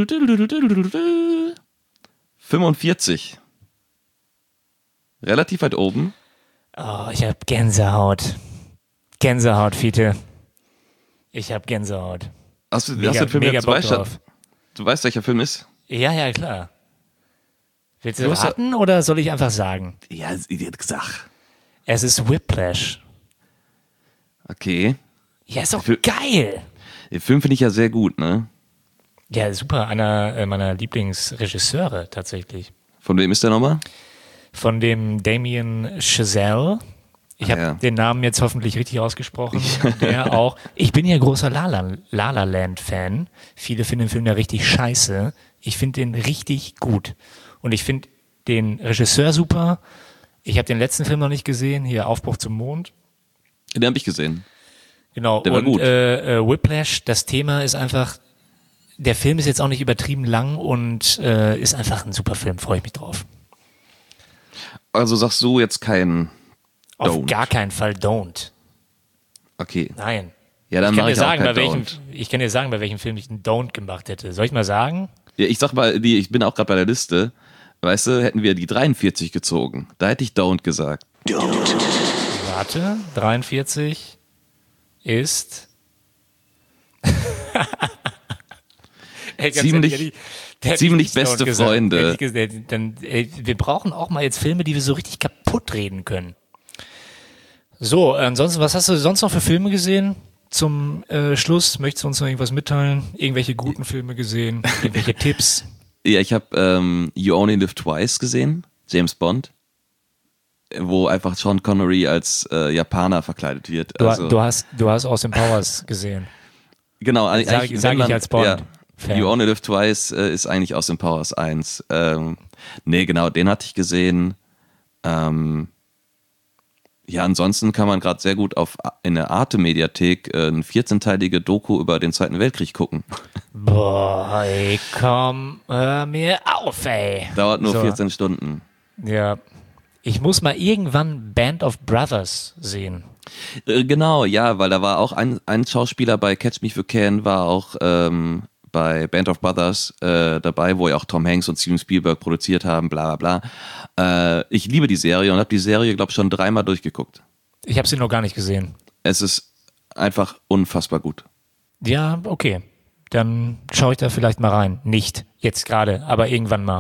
45. Relativ weit oben. Oh, ich habe Gänsehaut. Gänsehaut, Fiete. Ich habe Gänsehaut. Hast du den Film mega jetzt? Bock drauf. Du weißt, welcher Film ist? Ja, klar. Willst du raten oder soll ich einfach sagen? Ja, gesagt. Es ist Whiplash. Okay. Ja, ist doch geil. Den Film finde ich ja sehr gut, ne? Ja, super. Einer meiner Lieblingsregisseure tatsächlich. Von wem ist der nochmal? Von dem Damien Chazelle. Ich habe den Namen jetzt hoffentlich richtig ausgesprochen. Der auch. Ich bin ja großer La La Land Fan. Viele finden den Film ja richtig scheiße. Ich finde den richtig gut. Und ich finde den Regisseur super. Ich habe den letzten Film noch nicht gesehen. Hier Aufbruch zum Mond. Den habe ich gesehen. Genau. Der war gut. Whiplash, das Thema ist einfach, der Film ist jetzt auch nicht übertrieben lang und ist einfach ein super Film. Freue ich mich drauf. Also sagst du jetzt keinen Auf Don't. gar keinen Fall Don't. Okay. Nein. Ja, dann mache ich auch keinen Don't. Ich kann dir sagen, bei welchem Film ich einen Don't gemacht hätte. Soll ich mal sagen? Ja, ich sag mal, ich bin auch gerade bei der Liste. Weißt du, hätten wir die 43 gezogen, da hätte ich Don't gesagt. Don't. Warte, 43 ist Ey, ziemlich beste Freunde. Wir brauchen auch mal jetzt Filme, die wir so richtig kaputt reden können. So, ansonsten, was hast du sonst noch für Filme gesehen? Zum Schluss, möchtest du uns noch irgendwas mitteilen? Irgendwelche guten Filme gesehen? Irgendwelche Tipps? Ja, ich habe You Only Live Twice gesehen, James Bond, wo einfach Sean Connery als Japaner verkleidet wird. Du hast Austin Powers gesehen. Genau, Sag ich als Bond. Ja, You Only Live Twice ist eigentlich Austin Powers 1. Nee, genau, den hatte ich gesehen. Ja, ansonsten kann man gerade sehr gut in der Arte-Mediathek eine 14-teilige Doku über den Zweiten Weltkrieg gucken. Boah, ey, komm, hör mir auf, ey. Dauert nur 14 Stunden. Ja, ich muss mal irgendwann Band of Brothers sehen. Genau, ja, weil da war auch ein Schauspieler bei Catch Me If You Can, war auch bei Band of Brothers dabei, wo ja auch Tom Hanks und Steven Spielberg produziert haben, bla bla bla. Ich liebe die Serie und habe die Serie, glaube ich, schon 3-mal durchgeguckt. Ich habe sie noch gar nicht gesehen. Es ist einfach unfassbar gut. Ja, okay. Dann schaue ich da vielleicht mal rein. Nicht jetzt gerade, aber irgendwann mal.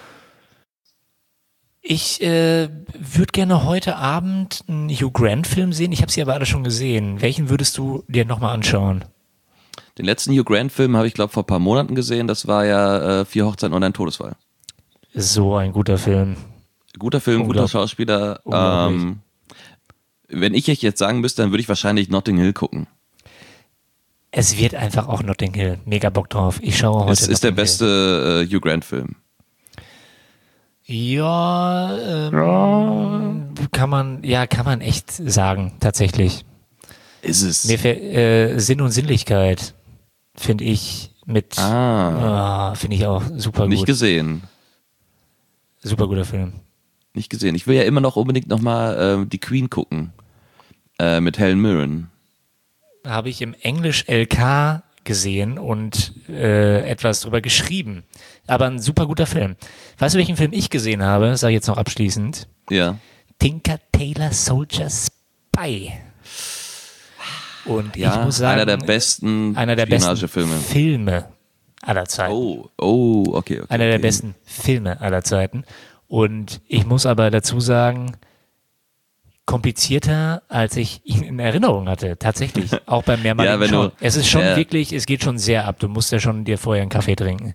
Ich würde gerne heute Abend einen Hugh Grant-Film sehen. Ich habe sie aber alle schon gesehen. Welchen würdest du dir nochmal anschauen? Den letzten Hugh Grant-Film habe ich, glaube ich, vor ein paar Monaten gesehen. Das war ja 4 Hochzeiten und ein Todesfall. So ein guter Film. Guter Film, guter Schauspieler. Wenn ich jetzt sagen müsste, dann würde ich wahrscheinlich Notting Hill gucken. Es wird einfach auch Notting Hill. Mega Bock drauf. Ich schaue heute. Es ist der beste Hugh Grant-Film. Ja, kann man echt sagen, tatsächlich. Ist es. Mir Sinn und Sinnlichkeit finde ich finde ich auch super gut. Nicht gesehen. Super guter Film. Nicht gesehen. Ich will ja immer noch unbedingt nochmal die Queen gucken. Mit Helen Mirren. Habe ich im Englisch LK gesehen und etwas drüber geschrieben. Aber ein super guter Film. Weißt du, welchen Film ich gesehen habe? Sage ich jetzt noch abschließend. Ja. Tinker Tailor Soldier Spy. Und ich Ja, muss sagen, einer der besten Filme aller Zeiten. Okay. Einer der besten Filme aller Zeiten. Und ich muss aber dazu sagen, komplizierter, als ich ihn in Erinnerung hatte. Tatsächlich. Auch beim mehrmaligen Schauen. Es ist schon wirklich, es geht schon sehr ab. Du musst ja schon dir vorher einen Kaffee trinken.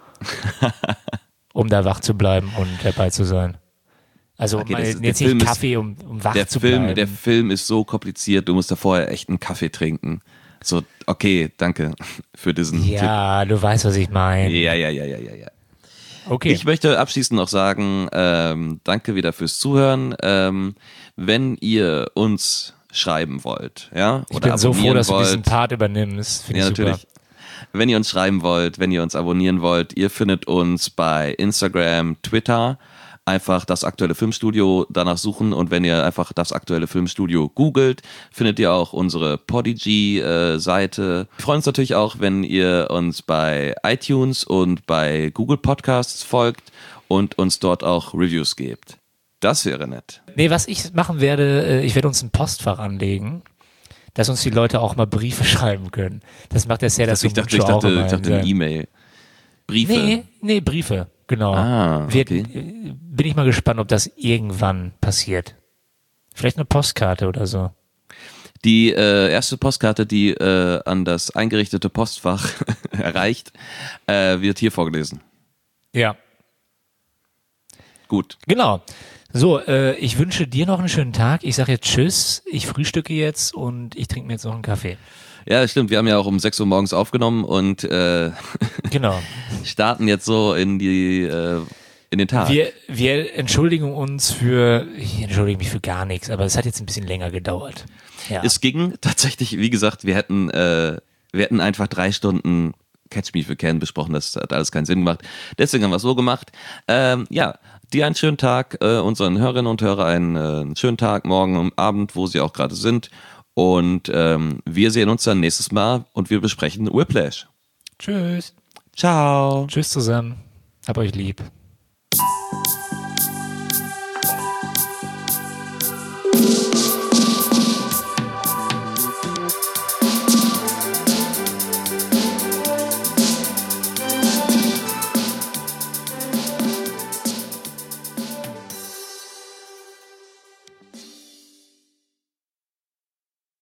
Um da wach zu bleiben und dabei zu sein. Also okay, jetzt nicht Kaffee, um wach zu bleiben. Der Film ist so kompliziert, du musst da vorher echt einen Kaffee trinken. So, okay, danke für diesen Tipp. Ja, du weißt, was ich meine. Ja. Okay. Ich möchte abschließend noch sagen, danke wieder fürs Zuhören. Wenn ihr uns schreiben wollt, ja, ich bin so froh, dass du diesen Part übernimmst. Finde ich super. Natürlich. Wenn ihr uns schreiben wollt, wenn ihr uns abonnieren wollt, ihr findet uns bei Instagram, Twitter. Einfach das aktuelle Filmstudio danach suchen und wenn ihr einfach das aktuelle Filmstudio googelt, findet ihr auch unsere Podigy-Seite. Wir freuen uns natürlich auch, wenn ihr uns bei iTunes und bei Google Podcasts folgt und uns dort auch Reviews gebt. Das wäre nett. Nee, was ich machen werde, ich werde uns ein Postfach anlegen, dass uns die Leute auch mal Briefe schreiben können. Das macht das ja das Ich dachte eine E-Mail. Briefe? Nee, Briefe. Genau. Okay. Bin ich mal gespannt, ob das irgendwann passiert. Vielleicht eine Postkarte oder so. Die erste Postkarte, die an das eingerichtete Postfach erreicht, wird hier vorgelesen. Ja. Gut. Genau. So, ich wünsche dir noch einen schönen Tag. Ich sage jetzt Tschüss. Ich frühstücke jetzt und ich trinke mir jetzt noch einen Kaffee. Ja, stimmt. Wir haben ja auch um 6 Uhr morgens aufgenommen und genau. starten jetzt so in den Tag. Wir entschuldigen uns ich entschuldige mich für gar nichts, aber es hat jetzt ein bisschen länger gedauert. Ja. Es ging tatsächlich, wie gesagt, wir hätten einfach 3 Stunden Catch Me If You Can besprochen, das hat alles keinen Sinn gemacht. Deswegen haben wir es so gemacht. Dir einen schönen Tag, unseren Hörerinnen und Hörern einen schönen Tag, morgen und Abend, wo sie auch gerade sind. Und wir sehen uns dann nächstes Mal und wir besprechen Whiplash. Tschüss. Ciao. Tschüss zusammen. Hab euch lieb.